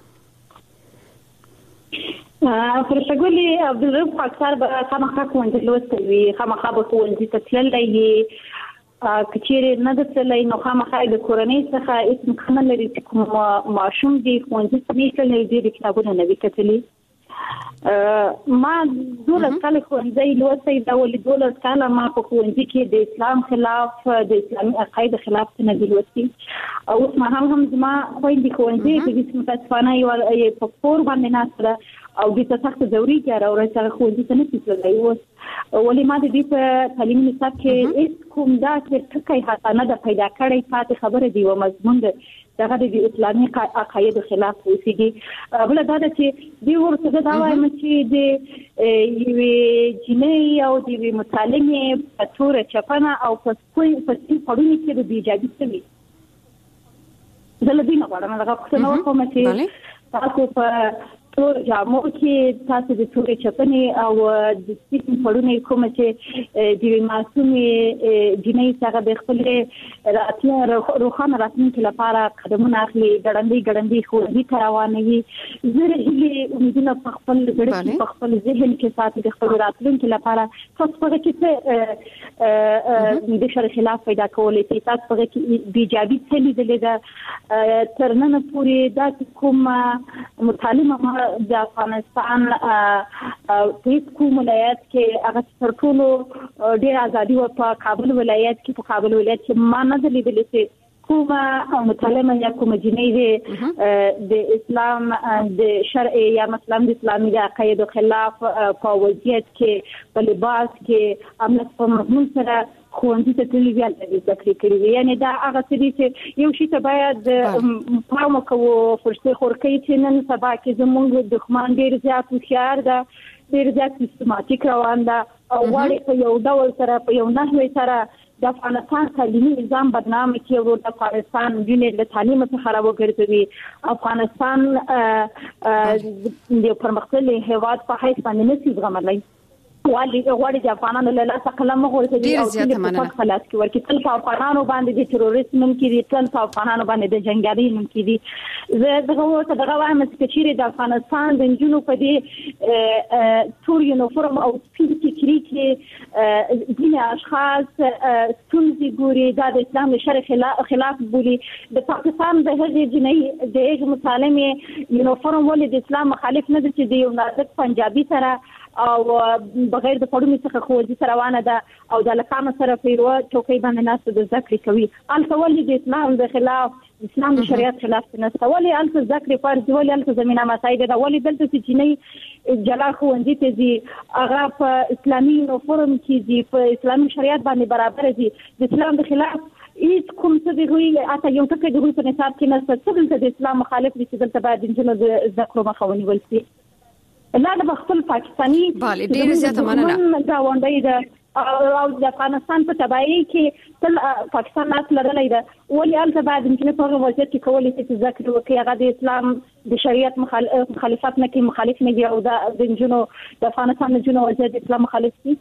Speaker 5: فرشګولي عبدالرؤف خاکسار به خامخا کوونځ لوستوي خامخا به کوونځ ته تللی کچېره نه د تللی نو خامخا د کورنۍ څخه اسم کمل لري چې کوم ماشوم دی کوونځ ته نه تللی دی د کتابونو نه وکړي ما دولت کال کوونځ لوستي دا ولې دولت کال ما په کوونځ کې د اسلام خلاف د اسلامي عقاید خلاف نه دی لوستي او ما هم هم زما خويندې کوونځ د اسم متاسفانه یو په کور باندې ناسره او د تخت ضروري کار او راځه خوندې ته نه تللی و ولې ما د دې په تعلیمي نصاب کې هیڅ کوم دا چې ټکي حقانه د پیدا کړې پاتې خبره دی او مضمون دغه د اسلامي عقاید خلاف وسیږي بل دا چې دی ورته دا وایم چې د یوې جنۍ او د متعلمې په تور چپنه او په کوم په پړونی کې د بیجابي سوي زلدینه غواړم دا څنګه کوم چې تاسو په تور جامو کې تاسو د تورې چپنې او د سپین پړونې کوم چې د معصومې جنۍ څنګه د خپل راتلو روخانه راتلونکو لپاره قدمونه اخلي ګړندې ګړندې خوځي تروانوي زه هیله امیدونه په خپل ګړې په خپل ذهن کې ساتي د خپل راتلونکو لپاره تاسو په کې د شر خلاف پیدا کولې چې تاسو په کې د ایجابي څه لیدل ده ترنن پورې د کوم مطالعه د افغانستان په کوم ولایت کې هغه تر ټولو ډېر ازادي او په کابل ولایت کې په کابل ولایت کې ما نه لیدلې چې کومه مطالعه یا کوم جنۍ د اسلام د شرع یا مثلا د اسلامي عقاید خلاف په وضعیت کې په لباس کې امنیت په مضمون سره خوندې ته تلویزیون د ذکر کړی یعنی دا هغه څه چې یو شی ته باید پام وکړو فرصت خورکې چې نن سبا کې زموږ دښمن ډیر زیات هوښیار ده ډیر زیات سیستماتیک روان ده او غواړي په یو ډول سره په یو نحوه سره د افغانستان تعلیمي نظام بدنام کړي د افغانستان جنې له تعلیم څخه راوګرځوي افغانستان د پرمختللي هیواد په حیث باندې نشي زغملای والی غواړي چې افغانانو له لاسه قلم غورځوي او چې په خلاص کې ورکی تل په افغانانو باندې د تروریست نوم کې دي تل په افغانانو باندې د جنگیالي نوم کې دي زه دغه ورته دغه وایم چې چیرې د افغانستان د جنونو په دې تور یونیفورم او سپین فکری کې ځینې اشخاص ستونزې ګوري د اسلام شرع خلاف بولي د پاکستان د هغې جنۍ د هغې مسالمې یونیفورم ولې د اسلام مخالف نه دي چې د یو نازک پنجابي سره او بغیر د پړونی څخه خوځي سره روانه ده او د لکامه سره پیرو چوکۍ باندې ناست د ذکر کوي التولي د اسلام د خلاف اسلام د شریعت خلاف نه استولي الته ذکر فرض ولې الته زمينه مساعد ده ولې دلته چې جنۍ جلا خوندې ته دي هغه په اسلامي یونیفورم کې دي په اسلامي شریعت باندې برابر دي د اسلام د خلاف هیڅ کوم څه دی وی اته یو ټکی د روح په نصاب کې نه څه د اسلام مخالف دي چې دلته باید جنونو د ذکر مخاوني ولسي لا د خپل پاکستاني
Speaker 4: bale ډیر زیاته مننه
Speaker 5: دا وندای دا او د افغانستان په تبعی کې تل پاکستان ناس لرلای دا ولې الته بعد چې په وضعیت کې کولای چې ذکر وکړي هغه د اسلام د شریعت مخالفت نه کوي مخالف نه دی او د جنونو د افغانستان د جنونو وضعیت اسلام مخالف دي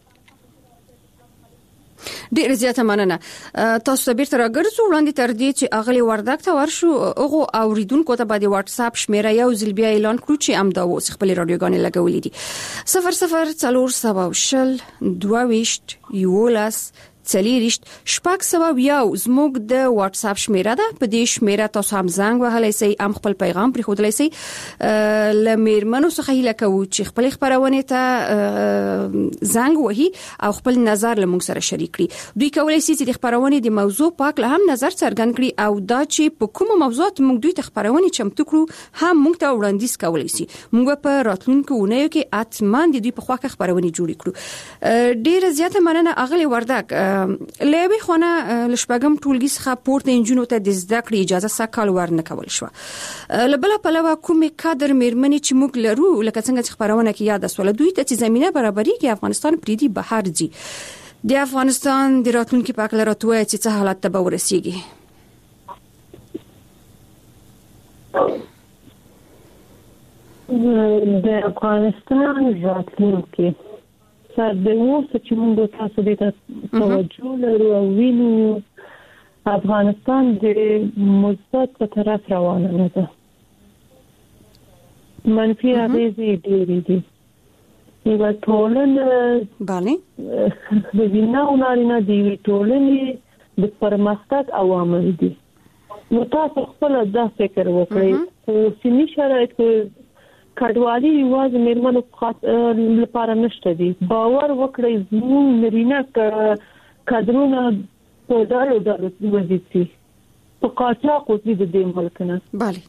Speaker 4: ډیر زیاته مننه تاسو ته بیرته راګرځو وړاندې تر دې چې اغلی وردک ته ورشو هغه اوریدونکو ته باندې واتس اپ شمیره یو ځل بیا اعلان کړو چې ام دا اوس خپل رادیوګانې لګولې دي صفر صفر څلور سبا شل دوه ویشت یولاس چلیریشت شپږ سبا یو زموږ د واتس اپ شمیره ده په دې شمیره تاسو هم زنګ وهلای شئ ام خپل پیغام پرې خودلای شئ لمرمنو څخه هیله کوو چې خپل خبرونه ته زنګ وهي او خپل نظر له موږ سره شریک کړي دوی کولای شي چې د خبرونه د موضوع پاک له هم نظر څرګند کړي او دا چې په کومه موضوعات موږ دوی ته خبرونه چمتو کړو هم موږ ته وړاندیز کولای شي موږ په راتلونکو ونیو کې اتمان د دوی په خواکه خبرونه جوړ کړو ډیر زیاته مننه اغلی وردک لوي خونه لشپګم ټولګي څخه پورته انجنونو ته د زده کړې اجازه سکهال ورنه کول شو لبل په لوا کومه کادر میرمنې چې موږ لرو لکه څنګه چې خبرونه کې یاد اسوله دوی ته چې زمينه برابرۍ کې افغانستان پریدي بهر دي د افغانستان د راتلونکي په اړه راټوي چې څه حالت ته ورسیږي
Speaker 6: د افغانستان راتلونکي سر د اوسه چې موږ تاسو دې توجه لرو او وینو افغانستان د مثبت په طرف روانه ده منفي اغېزې ډېرې دي یو ټولنه
Speaker 4: باندې
Speaker 6: د وینا او نارینه د ټولنې د پرمختګ عوامل دي نو تاسو خپل د فکر وکړئ چې سیمه شرایط کډوالي یوازې میرمنو لپاره نشته دي باور وکړئ زموږ نارینه کادرونه په ډالو ډالو وظیفې په قاچاق وځي د دې ملک نه
Speaker 4: bale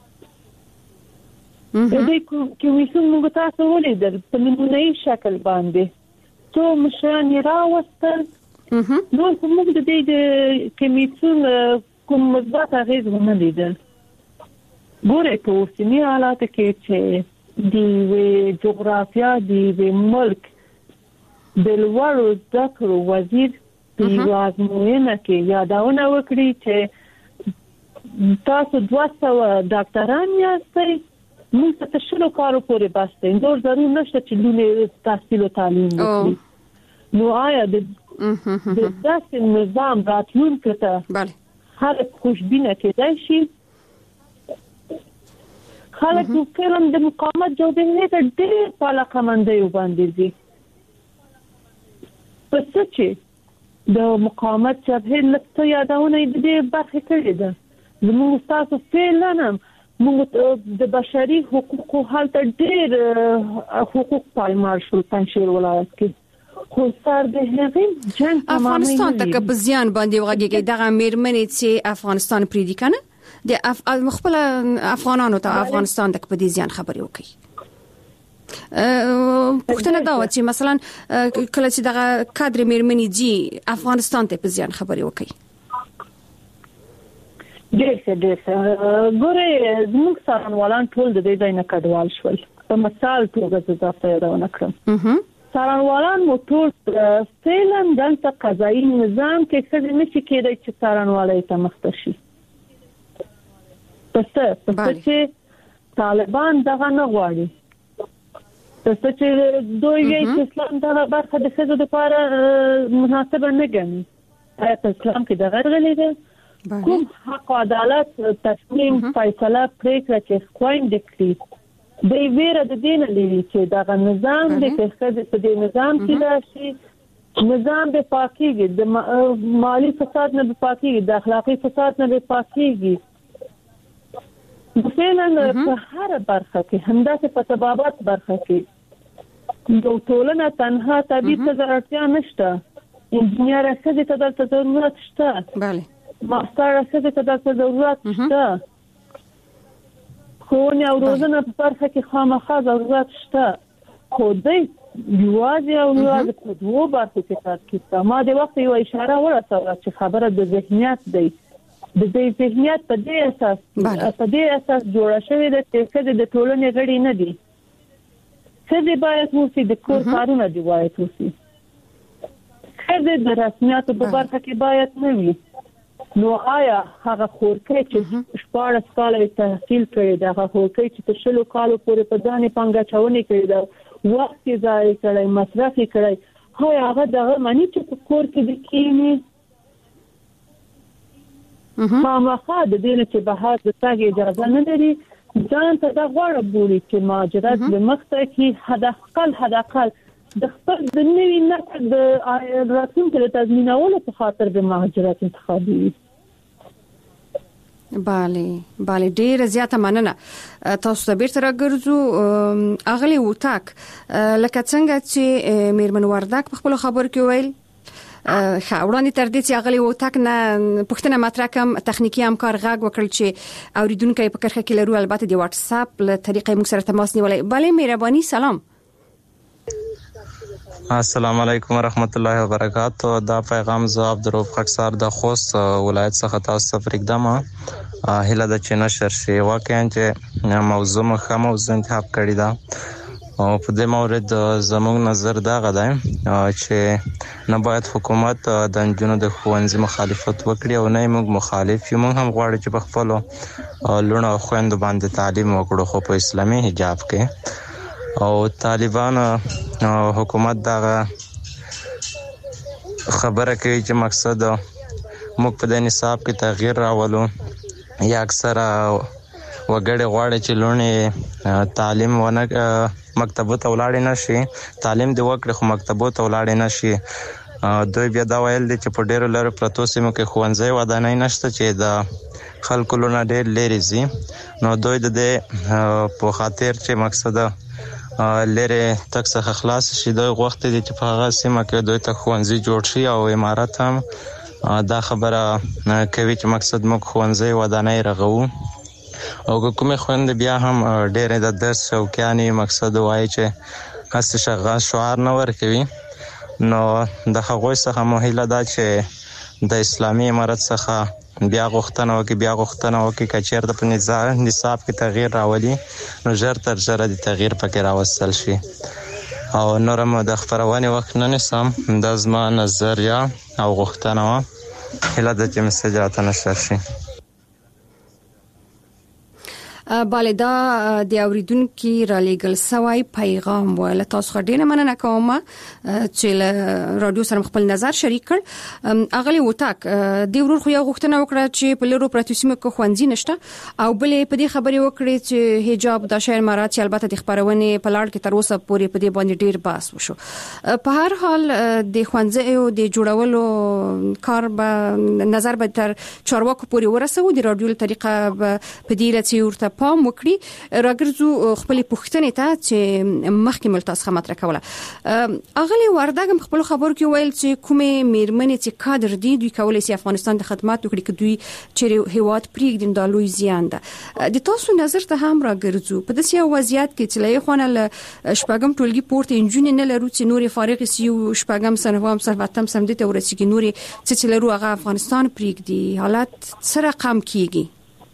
Speaker 6: د دې کمیسیون موږ تاسو ولیدل په نمونهي شکل باندې څو مشران راوستل نو موږ د دې د کمیسیون کوم مثبت اغېز ونه لیدل ګوره په اوسني حالات کې چې د جغرافیا د ملک د لوړو زده کړو وزیر د وازموینه کې یادونه وکړي چې تاسو دوه سوه ډاکټران یاستئ موږ ته شلو کارو پورې بس دی نور ضروري نشته چې لونه تحصیل او تعلیم وکړي نو آیا د د داسې نظام راتلونکي ته خلک خوشبینه کېدای شي خلک فکرم د مقاومت جوړېدل ته ډېر په علاقه مندي وباندې دي پس چې د مقاومت جبهه لکه یادونه دې برخه کړې ده زموږ تاسو فعلا موږ د بشري حقوقو حالت ډېر حقوق پایمال شو پنځیر ولایت کې خو سر د هغې جنگ
Speaker 4: افغانستان ته په زیان باندې وغږیږي دغه میرمنې چې افغانستان پرې دي کنه د خپل افغانانو ته افغانستان ته په دې زیان خبرې وکړي پښتنه دا و چې مثلا کله چې دغه کادر میرمنې دي افغانستان ته په زیان خبرې وکړي
Speaker 6: ډېر څه ډېر څه ګوره زموږ څارنوالان ټول د دې ځای نه کډوال شول په مثال توګه زه تاسو یادونه کړم څارنوالان مو ټول فعلا دلته قضایي نظام کې څه نشي کېدای چې څارنوالۍ ته مخته شي پس پس چې طالبان دغه نه غواړي پس چې دوی یې اسلام دغه برخه د ښځو لپاره مناسبه نه ګڼي آیا په اسلام کې دغه غلې ده کوم حق او عدالت تصمیم فیصله پریکړه چې خويند کړي د ویره د دین لري چې دا نظام د ښځې په دې نظام کې راشي نظام به پاکيږي د مالی فساد نه به پاکيږي د اخلاقی فساد نه به پاکيږي مثلا په هر برخه کې همداسې په تبابات برخه کې یو ټولنه تنها طبيب ته ضرورت نشته انجنیر څه ته د ضرورت شته
Speaker 4: bale
Speaker 6: ماستر څه ته د ضرورت شته خو نه روزنه په برخه کې خامخا ضرورت شته خو دې یوازې او یوازې په دوه برخو کې کار کوي ما د وخت یو اشاره ورسوله چې خبره د ذهنیت دی د دې ذهنیت په دې اساس په دې اساس جوړه شوې ده چې د ټولنې غړي نه دي څه باید وسی د کور کارونه دی باید وسی څه د رسمیاتو په برخه کې باید نه وي نو آیا هغه خورکې چې شپږ کاله تحصیل کړی دا هغه خورکې چې شلو کالو پورې په ځانې پنګه چاوني کړی دا وخت یې ضایع کړی مصرف یې کړی هو هغه دغه معنی چې په کور کې د کینی خامخا د دې چې بهر د تاګ اجازه نه لري ځان ته دا غوړه بولي چې مهاجرت به مخته کې حداقل حداقل د خپل د نوي نسل د راتلونکي د تضمینولو په خاطر د مهاجرت انتخابي
Speaker 4: bale bale ډیره زیاته مننه تاسو ته بیرته راګرځو اغلی وټاک لکه څنګه چې میرمن وردک په خپل خبر کې ویل خاوراني تر دې چې اغلی وټاک نه پښتنه مطرح کوم تخنیکی همکار غاګ وکړ چې اوریدونکو په کرخه کې لرو البته د واتس اپ له طریقې موږ سره تماس نیولای bale مهرباني سلام
Speaker 10: السلام علیکم ورحمت الله وبرکاتہ دا پیغام زه عبدالرؤف خاکسار د خوست ولایت څخه تاسو ته پرېږدم هله د چینه شرشي واقعا چې موضوع مخه موضوع انتخاب کړی دا او په دې مورد زموږ نظر دا غدا چې نه باید حکومت د جنونو د خوانزي مخالفت وکړي او نه موږ مخالف یو موږ هم غواړو چې په خپل لونه خويند باندې تعلیم وکړو خو په اسلامي حجاب کې او طالبان حکومت دا خبره کوي چې مقصد موږ په د نصاب کې تغییر راولو یا اکثر وګړي غواړي چې لونه تعلیم ونه مکتبو ته ولاړ نه شي تعلیم دی وکړي خو مکتبو ته ولاړ نه شي دوی بیا دا ویل دي چې په ډیرو لارو پروتو سیمو کې خوانځي ودانۍ نشته چې دا خلکو لونه ډیر لري زی نو دوی د دې په خاطر چې مقصد لره تک څخه خلاص شي دوی وخت دي چې په هغه سیمه کې دوی ته خوانځي جوړ شي او امارات هم دا خبره کوي چې مقصد موږ خوانځي ودانۍ رغو او کومه خويند بیا هم ډېر د درس شوقیاني مقصد وایي چې هڅه شغال شعار نه ورکوي نو د هغوی څخه مهله دا چې د اسلامي امارت څخه بیا غوښتنه وکي بیا غوښتنه وکي کچیر د نظام نصاب کې تغییر راولي نو ژر تر ژره د تغییر پکې راوستل شي او نورم د خبرونه وخت نه نسم د زما نظریه او غوښتنه وا هله د چې مسجات نشر شي
Speaker 4: bale دا د اوریدونکو را لېګل سوای پیغام ول تاسو ډېر مننه کوم چې رادیو سره خپل نظر شریک کړ. اغلی وټاک د ورور خو یو غوښتنه وکړه چې په لرو پراتوسیمه کې خوندې نشته او بلې په دې خبرې وکړې چې حجاب د شهر مراد چې البته د خبرونه په لاړ کې تر اوسه پورې په دې باندې ډېر باس وشو. په هر حال د خوندې او د جوړولو کار به نظر به تر چارواکو پورې ورسو. د رادیو طریقه په دې لته ورته پام وکړي راګرځو خپل پوښتنې ته چې مخکې ملتاس خمت راکوله. اغلی ورداګم خپل خبرو کې ویل چې کومې میرمنې چې کادر دي دوی کولای شي افغانستان د خدمات وکړي چې دوی چې هیواد پریږدي د لوی زیان ده. د تاسو نظر ته هم راګرځو په داسې وضعیت کې چې لای خونه ل شپږم ټولګي پورته انجونې نه لرو چې نوري فارغ سي او شپږم سنوام سنواتم سم دي ته ورسېږي نوري چې لرو هغه افغانستان پریږدي. حالات سره کم کیږي.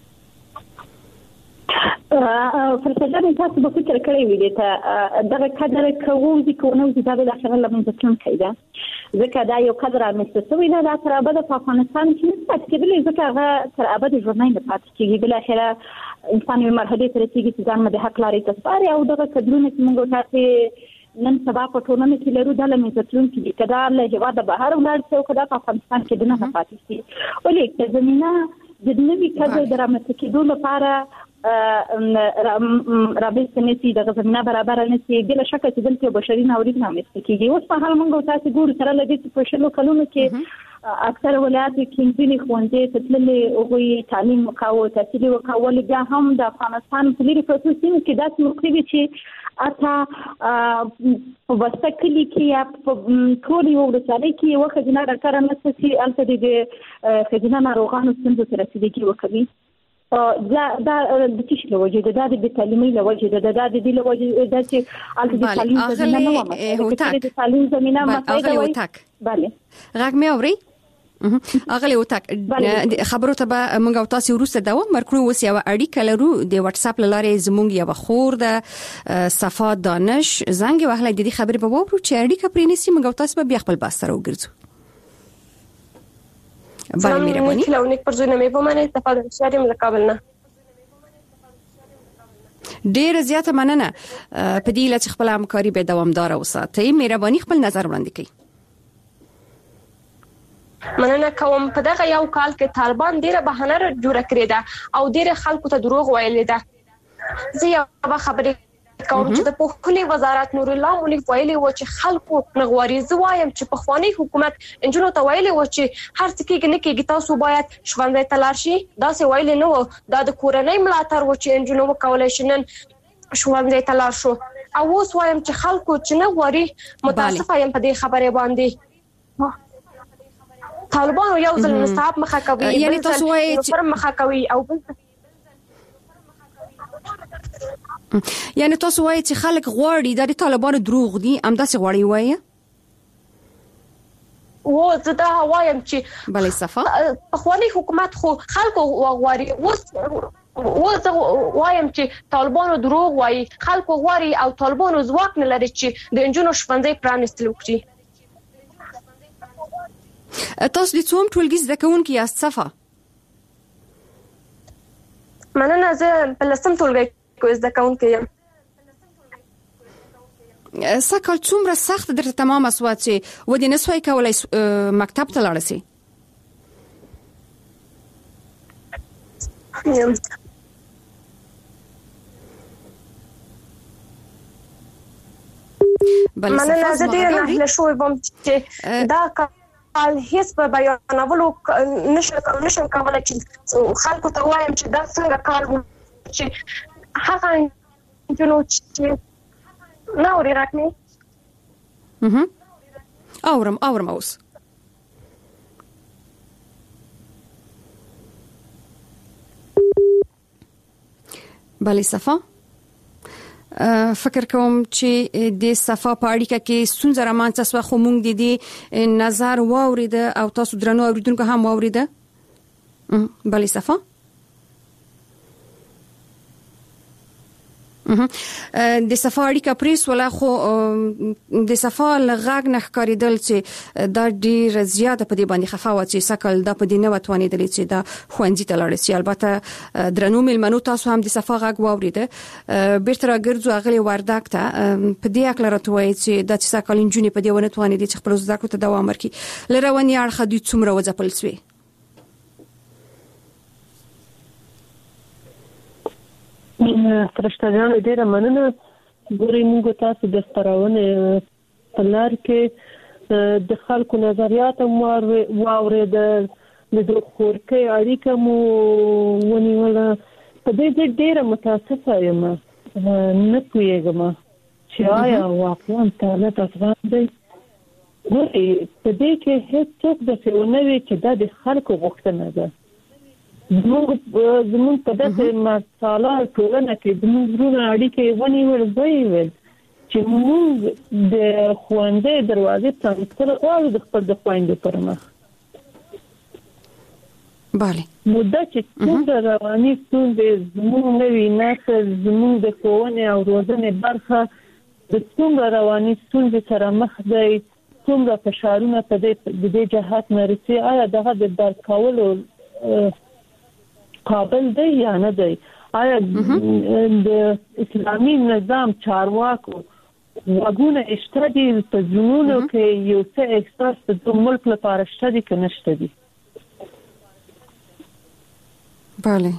Speaker 5: فرصتونه تاسو به فکر کړی وي ته دغه قدر کوو چې کوو چې دا د اخر لمن ځکلم کیده ځکه دا یو قدر امستوي نه دا تر ابد په افغانستان کې څه کېدلی ځکه هغه تر ابد ژوندۍ نه پاتې کیږي. بل اخره انسان یو مرحله ته رسیږي چې ځان د حق لارې تسپاري او دغه قدرونه چې موږ تاسو نن سبا په ټولنه کې لرو د لمن ځکلم کې کدا له هوا د بهر ولر څو کدا په افغانستان کې د نه پاتې شي. ولې چې زمينه د نوې قدر درامت کېدو لپاره رابط نسی د غزنه برابر نسی بل شک چې دلته بشري ناورین نامسته کیږي. اوس په حال موږ تاسو ګورو سره لګي په شلو کلونو کې اکثر ولایت کې ځینې خوندې تتللې او تعلیم مکاو تحصیل وکول بیا هم د افغانستان په لري پروسesینګ کې داسې مخکې چې اته په وسکلی کې یا په ټول یو ورسره کې وخت نه راکړه نه چې الته د خزینه ناروغانو څنګه سره رسیدګي وکړي. دا دا د تشې له وجې د د تعلیمي له وجې د د د له وجې د چې الته د تعلیم زمينه نه ومه د تعلیم زمينه مسایل وي. bale
Speaker 4: غږ مې اوري اغلی وټاک خبرو ته به موږ او تاسو ورسته دا مرکو وس یو اړیکه لرو د واتس اپ لارې زموږ یو خور د صفا دانش زنګ وهله د دې خبرې په وورو چې اړیکه پرینسی موږ او تاسو به خپل باس سره وګرځو.
Speaker 11: بله مهرباني کلونیک پر ځونه مې په معنی استفاده شاریم لکابل نه
Speaker 4: ډیر زیاته مننه په دې لچ خپل همکاري به دوامدار وساتئ. مهرباني خپل نظر وړاندې کړئ.
Speaker 11: مننه کوم. په دغه یو کال کې طالبان ډیره بهانه جوړه کړې ده او ډیره خلکو ته دروغ ویلي ده. زه یو خبره کوم چې د پوهنې وزارت نور الله مولوی ویلي و چې خلکو نغواري زوایم چې په خواني حکومت انجنونو ته ویلي و چې هر څه کې نه کېږي تاسو باید ښوونځي ته لاړ شئ. دا څه ویلي نه و. دا د کورنۍ ملاتړ و چې انجنونو وکولای شي نن ښوونځي ته لاړ شو. او اوس وایم چې خلکو چې نغواري متاسفه یم په دې خبره باندې طالبان یو ځل نصاب مخه کوي
Speaker 4: یعنی تاسو وایي
Speaker 11: چې مخه کوي او
Speaker 4: یعنی تاسو وایي چې خلک غواړي د طالبانو دروغ دي ام داسې غواړي وایي
Speaker 11: و زه دا وایم چې
Speaker 4: بلې صفه
Speaker 11: خواني حکومت خو خلکو غواړي. اوس و زه وایم چې طالبانو دروغ وایي خلکو غواړي او طالبانو ځواک نه لري چې د انجونو ښوونځي پرانیستل وکړي.
Speaker 4: تاسو د څوم ټولګي زده کوونکي یاست صفه؟
Speaker 11: مننه زه په لسم ټولګي کې زده کوونکي یم.
Speaker 4: سکه څومره سخت درته تمام اسوات چې و دې نسوي کولای مکتب ته لاړ شي؟
Speaker 11: مننه زه ډېر نه شوی بم چې دا حال هیڅ په بیانولو نشم نشم کولای چې خلکو ته وایم چې دا څنګه کار و چې هغه جنو چې نو لري راکني
Speaker 4: اها اورم اورم اوس بلې صفه فکر کوم چې د صفه په اړیکه کې ستونزه رامنځته شوه خو موږ د دې نظر واوریده او تاسو درنو اوریدونکو هم واوریده. بلې صفه د صفا اړیکه پریس ولا خو د صفا لغاګ نه ښکاریدل چې دا ډیر زیاته په دې باندې خفاوه چې سکل د په دې نه وتوانې دلی چې دا خوندې ته لاړ شي. البته درنو ملمنو تاسو هم د صفا غاګ واوریده بیرته راګرځو اغلی ورداک ته په دې اکل راتوي چې د سکل انجونی په دې ونه توانې د خپل زده کړو ته دوام ورکړي لرواني اړخ د څومره وځپل سوی.
Speaker 6: فرشته جان ډیره مننه. ګورې موږ تاسو د خبرونه په لار کې د خلکو نظریات مو واوریدل د خورکې اړیکه مو ونیوله. په دې ډیره متاسفه یم نه پوهیږم چې آیا واقعا طالب افغان دی. ګورې په دې کې هیڅ څوک د څه چې دا د خلکو غوښتنه ده. زموږ زموږ په داسې مساله ټولنه کې زموږ ورونه اړیکې ونیول ویل چې موږ د خوندې دروازې پرانیستل غواړو د خپل د خویندو پر مخ.
Speaker 4: بله
Speaker 6: مدته چې څومره رواني ستونزې زموږ نوي نسل زموږ د ښوونې او روزنې برخه د څومره رواني ستونزې سره مخ دی څومره فشارونه په دې جهت نه رسي آیا دغه د درک کولو قابل دی یا نه دی. آیا د اسلامي نظام چارواکو وګونه اشته دي په ځینونو کې یو څه احساس د ملک لپاره شته دي که نشته دي.
Speaker 4: بله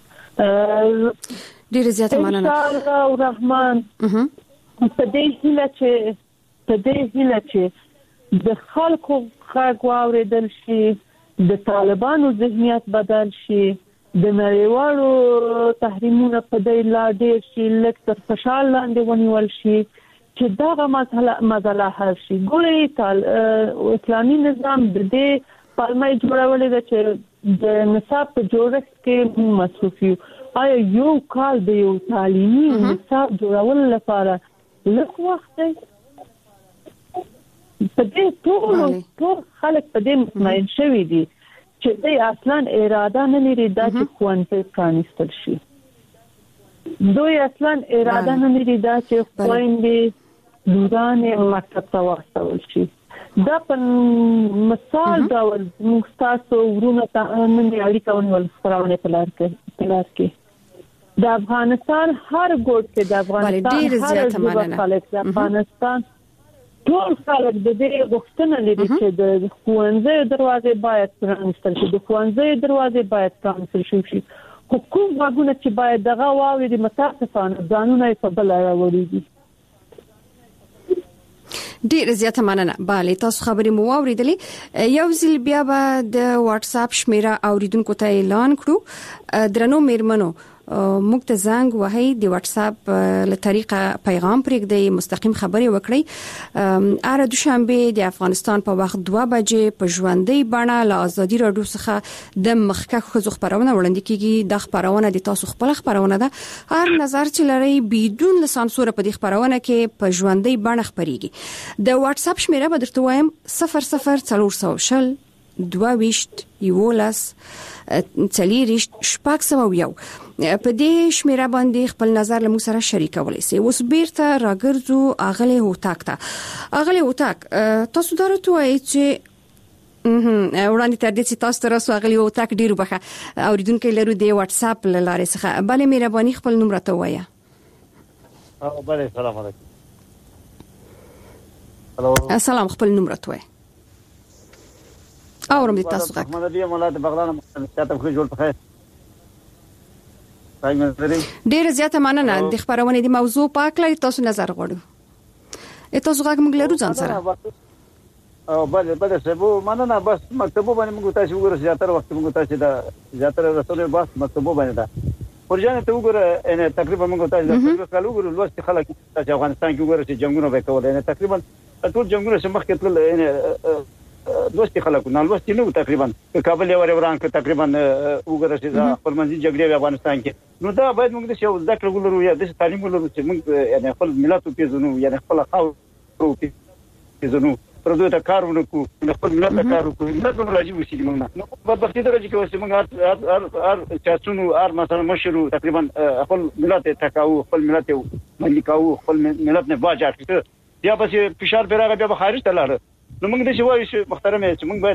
Speaker 4: ډیره زیاته مننه.
Speaker 6: انشاءالله الرحمن په دې هیله چې په دې هیله چې د خلکو غږ واوریدل شي د طالبانو ذهنیت بدل شي د نړیوالو تحریمونو په دې لا ډیر شي لکه تر فشار لاندې ونیول شي چې دغه مسله مسله حل شي. ګورې اسلامي نظام د دې پالمای جوړولې ده چې د نصاب په جوړښت کې مصروف یو. آیا یو کال د یو تعلیمي نصاب جوړول لپاره لږ وخت دی؟ په دې ټول ټول خلک په دې مطمئن شوي دي چې دوی اصلا اراده نه لري دا چې ښوونځي پرانیستل شي. دوی اصلا اراده نه لري دا چې خویندې لورانې مکتب ته واستول شي. دا په مثال ډول موږ تاسو ورونه ته نن اړیکه ونیول خبرونه په لار کې په لار کې د افغانستان هر ګوټ کې د افغانستان هر خلک د افغانستان ټول خلک د دې غوښتنه لري چې د ښوونځي دروازې باید پرانیستل شي د ښوونځي دروازې باید پرانیستل شي. خو کوم وګونه چې باید دغه واوري متاسفانه ځانونه یې په بل راوړي.
Speaker 4: ډیر زیاته مننه. bale تاسو خبرې مو واوریدلې. یو ځل بیا به د واتس اپ شمیره اوریدونکو ته اعلان کړو. درنو میرمنو موږ ته زنګ وهي د واتس اپ له طریقه پیغام پرېږدئ مستقیم خبرې وکړئ. اره دوشنبه د افغانستان په وخت دوه بجې په ژوندۍ بڼه له ازادي راډیو څخه د مخکښ ښځو خبرونه وړاندې کیږي. د خبرونه د تاسو خپل خبرونه ده. هر نظر چې لري بدون له سانسور په دې خبرونه کې په ژوندۍ بڼه خبريږي. د واتس اپ شمیره به درته وایم صفر صفر څلور سوه شل دوه ویشت یولس څلېرویشت شپږ سوه یو. په دې شمیره باندې خپل نظر له موږ سره شریکولی سئ. اوس بیرته راګرځو اغلی هوتاک ته. اغلی هوتاک تاسو دا راته وایئ چې وړاندې تر دې چې تاسو ته راسو اغلی هوتاک ډېر وبخښه اورېدونکی لرو د واتس اپ له لارې څخه. بلې مهرباني خپل نوم راته ووایه.
Speaker 7: بلې سلام علیکم.
Speaker 4: السلام خپل نوم راته وایه. اورم دي تاسو غږ.
Speaker 7: محمد علي مولا د بغلان مستعتب خو جوړ پخې.
Speaker 4: ډیر زیاته مننه. د خبرونه دی موضوع پاک لري تاسو نظر غواړو. تاسو غږ موږ لرو ځان سره.
Speaker 7: او بل بل څه وو مننه بس مکتبو باندې موږ تاسو وګورئ زیاتره وخت موږ تاسو دا زیاتره رسول بس مکتبو باندې دا. ورجانه ته وګورئ ان تقریبا موږ تاسو دا تقریبا وګورئ لوست خلک چې افغانستان کې وګورئ چې جنگونه به کول. ان تقریبا ټول جنگونه چې مخکې تل ان دوستي خلکو نه لوستي نو تقریبا کابل یو وران ک تقریبا وګورئ چې خپلمنځي جګړې افغانستان کې نو دا باید موږ د یو ذکر ولرو یا د تعلیم ولرو چې موږ یعنی خپل ملت پیژنو یعنی خپل خاور پیژنو پردو ته کار ونکو خپل ملت ته کار وکړو دا کوم راځي وسی موږ نو په بختي درجه کې اوس موږ هر هر چاسونو هر مثلا مشرو تقریبا خپل ملت ته تکاو خپل ملت ملکاو خپل ملت نه باج اخیسته یا بس فشار بیرغه بیا خارج ته لاړ نو موږ د شوای شي محترم چې موږ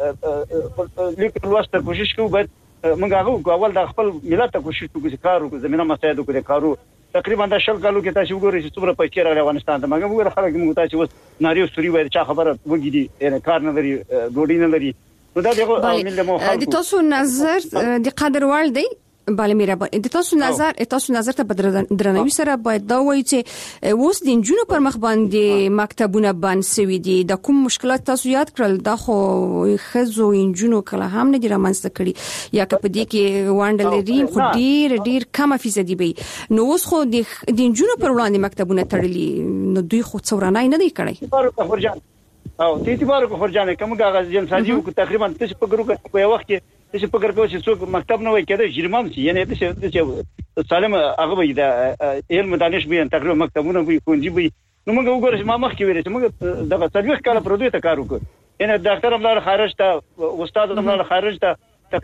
Speaker 7: باید لیکل واسطه کوشش کوو باید موږ هغه اول د خپل ملت ته کوشش کوو چې کار وکړو زمينه مساعده کوو کارو تقریبا د شل کالو کې تاسو وګورئ چې څومره پیسې راغلي افغانستان ته موږ وګورئ خلک موږ تاسو وس ناریو سوري وای چا خبره وګړي یعنی کار نه لري ډوډۍ نه لري نو دا دغه مل مو خلک
Speaker 4: د تاسو نظر د قدر وړ دی bale میرا د تاسو نظر تاسو نظر ته درنوي سره باید دا وایي چې اوس د انجونو پر مخ باندې مکتبونه بند سوي دي د کوم مشکلات تاسو یاد کړل دا خو خزو انجونو کله هم نه دي رامنځته کړي یا که په دې کې وانډ لري خو ډیر ډیر کم فیصدي وي نو اوس خو د انجونو پر وړاندې مکتبونه تړلي نو دوی خو څورانای نه دی کړی
Speaker 7: او تیتی بارو کو فرجانه کوم کاغذ جن ساجي کو تقریبا تاسو په ګرو کې په وخت کې چې په ګرګو چې څوک مکتب نه وای کېده جرمان شي یعنی چې سالم هغه وي دا علم دانش به تقریبا مکتبونه وي کونجي وي نو موږ وګورئ ما مخ کې ویل چې موږ دغه څلوي کال پردوی ته کار وکړو یعنی ډاکټر املار خارج ته استاد املار خارج ته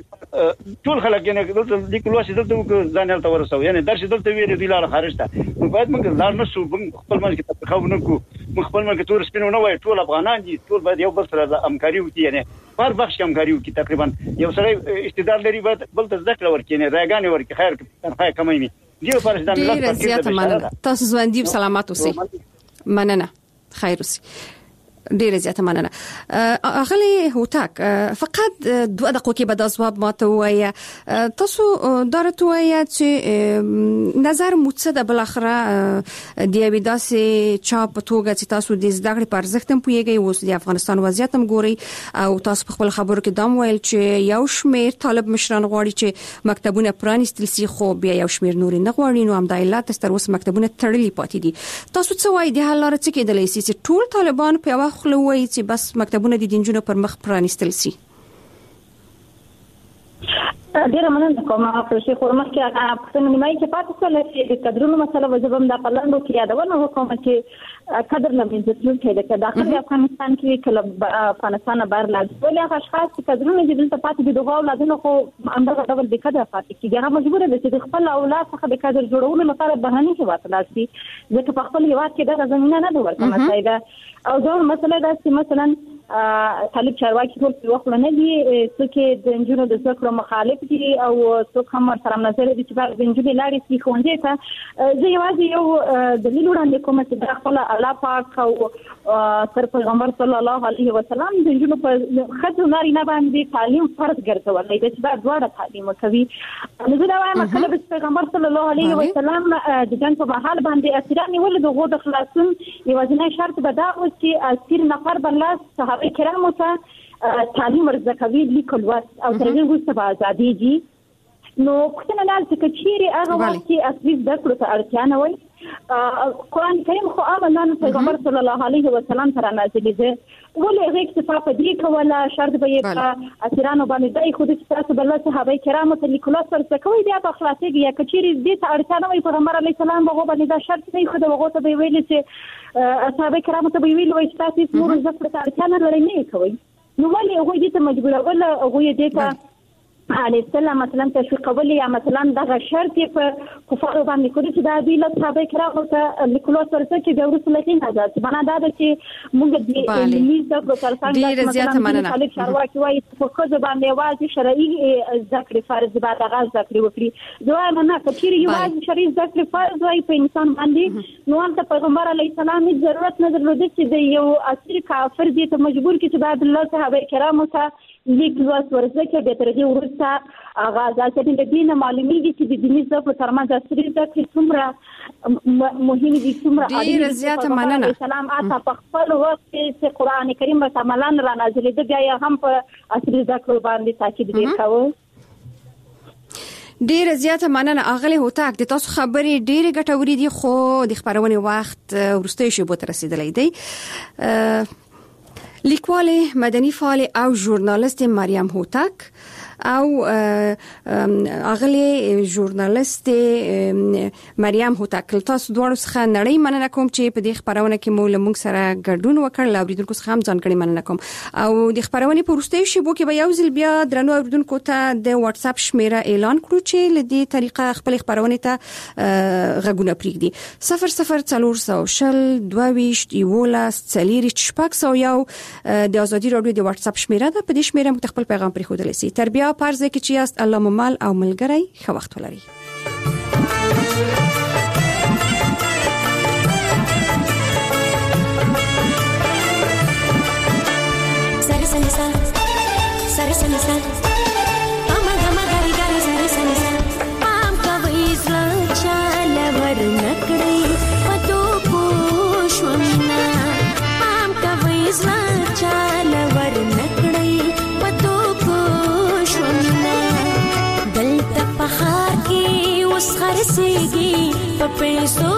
Speaker 7: ټول خلک یعنی دلته لیکلو چې دلته ځانل ته ورسو یعنی درس دلته ویل دی لار خارج ته نو باید موږ لار نه سو خپل منځ کې تخاونه کو خپل منځ کې تور سپینو نه وای ټول افغانان دي ټول باید یو بل سره همکاري وکړي یعنی هر بخش همکاري وکړي تقریبا یو سره استعداد لري باید بل ته ذکر ورکړي نه راګانې ورکړي خیر تنخواه کمای نه دی په فرض د ملت
Speaker 4: په زیاته مننه تاسو ژوندۍ سلامات اوسئ مننه خیر اوسئ ډیره زیاته مننه اغلی هوتاک فقط دوه دقیقې کې به د ځواب ماته وایي تاسو درته وایي چې نظر متصد بل اخره دی ویداسې چا په توګه چې تاسو د زده کړې پر ارزښت هم پوهیږئ اوس د افغانستان وضعیت هم ګوري او تاسو په خپل خبرو کې دام ویل چې یو شمیر طالب مشران غواړي چې مکتبونه پرانیستل سي خو بیا یو شمیر نور نه غواړي نو هم د علت تر اوسه مکتبونه تړلي پاتې دي تاسو څه وایي د حل لاره څه کېدلی سي چې ټول طالبان په خلوي چې بس مکتبونه د دینجونو پر مخ پرانیستل سي
Speaker 5: ډیره مننه کوم په شي خورمه کې هغه په نیمای کې پاتې سول چې د قدرونو مسله وجبم د پلانو کې یادونه وکوم چې قدر نه منځتون کې د داخلي افغانستان کې کله افغانستان بار لاګ ولې هغه اشخاص چې قدرونه د دلته پاتې دي دغه اولادونه خو اندازه ډول د قدر پاتې کیږي هغه مجبور دي چې خپل اولاد څخه د قدر جوړولو لپاره بهانه کې واتل شي ځکه په خپل هیواد کې دغه زمينه نه ورته مسایده او دا مسله ده چې مثلا طالب چارواکي ټول په وخت نه دي چې د انجونو د ذکر مخالف دي او څوک هم سره نظر دي چې د انجونو لاري سي خوندې ته زه یوازې یو دلیل وړاندې کوم چې د خپل الله پاک او سر پیغمبر صلی الله علیه وسلم د انجونو په خځو ناري نه باندې تعلیم فرض ګرځول دی چې دا دواړه تعلیم کوي نو زه دا وایم چې پیغمبر صلی الله علیه وسلم د جنگ په حال باندې اسیران ول د غو د خلاصون یوازینی شرط به دا و چې اسیر نفر بل صحابه کرامو ته تعلیم ورزکوي لیکل واس او ترغیب وسته په ازادي دي نو کله نه چې کچيري هغه وخت چې اصلي ذکر ته اړتیا نه وي قرآن کریم خو امنان پیغمبر صلی الله علیه وسلم تر نازل دي ولې هغه اکتفا په دې کوله شرط به یې په اسیرانو باندې دای خو د تاسو بل صحابه کرامو ته لیکل واس ورزکوي بیا په خلاصيږي یا کچيري دې ته اړتیا نه وي پیغمبر علیه السلام هغه باندې دا شرط نه خو دغه ته ویل چې صحابه کرامو ته ویل وي چې تاسو مور ذکر ته اړتیا نه لرئ نه کوي نو ولې هغه دې ته مجبور ولا هغه دې ته علي السلام مثلا تشویقول یا مثلا دغه شرط په کفار باندې کوي چې دا دی له صحابه کرامو ته لیکلو سره چې د رسول الله نه ځات معنا دا ده چې موږ د علمي ذکر تر څنګ مثلا خالد شارواکي وايي په کوزه باندې واځي شرعي ذکر فرض به دغه ذکر وکړي دوه نه کچيري یو واځي شرعي ذکر فرض وايي په انسان باندې نو ان پیغمبر علی السلام ضرورت نه درلود چې د یو اسیر کافر دي ته مجبور کړي چې بعد الله صحابه کرامو ته لیکل واس ورزکه به ترغه ورسته اغاز چې د دین معلومیږي چې د دیني ځکه ترمنځ اصلي ځکه څومره مهم دي څومره
Speaker 4: ډیر زیاته مننه
Speaker 5: سلام اته په خپل وخت چې قران کریم په عملان را نازل دی بیا هم په اصلي ځکه باندې تاکید وکاو
Speaker 4: ډیر زیاته مننه اغلی هوتاک د تاسو خبرې ډیر ګټورې دي خو د خبرونه وخت ورسته شی بو تر رسیدلې دی لیکواله مدني فعال او ژورنالیست مریم هوتاک او اغلی ژورنالیست مریم هوتک تاسو دوه څخه نړۍ مننه کوم چې په دې خبرونه کې مو لمونږ سره ګډون وکړ. اوریدونکو څخه هم ځانګړي مننه کوم. او د خبرونه په وروستیو شیبو کې به یو ځل بیا درنو اوریدونکو ته د واتس اپ شمیره اعلان کړو چې لدی طریقه خپل خبرونه ته غږونه پریږدي. صفر صفر څلور سو شل دوه ویشت یولاس څلیر شپږ سو یو د ازادي رادیو د واتس اپ شمیره ده. په دې شمیره مو خپل پیغام پرېښودلی سي. تر بیا پرځه کې چې است الله ممال او ملګری ښه وخت ولري.
Speaker 12: سر سر سر سر سر پام غم غری غری سر سر سر پام کوي زړه چاله ور نکړي پتو پوښومنا پام کوي زړه چاله ور نکړي پتو پوښومنا دلته په خار کې اوس خرسيږي په پیسو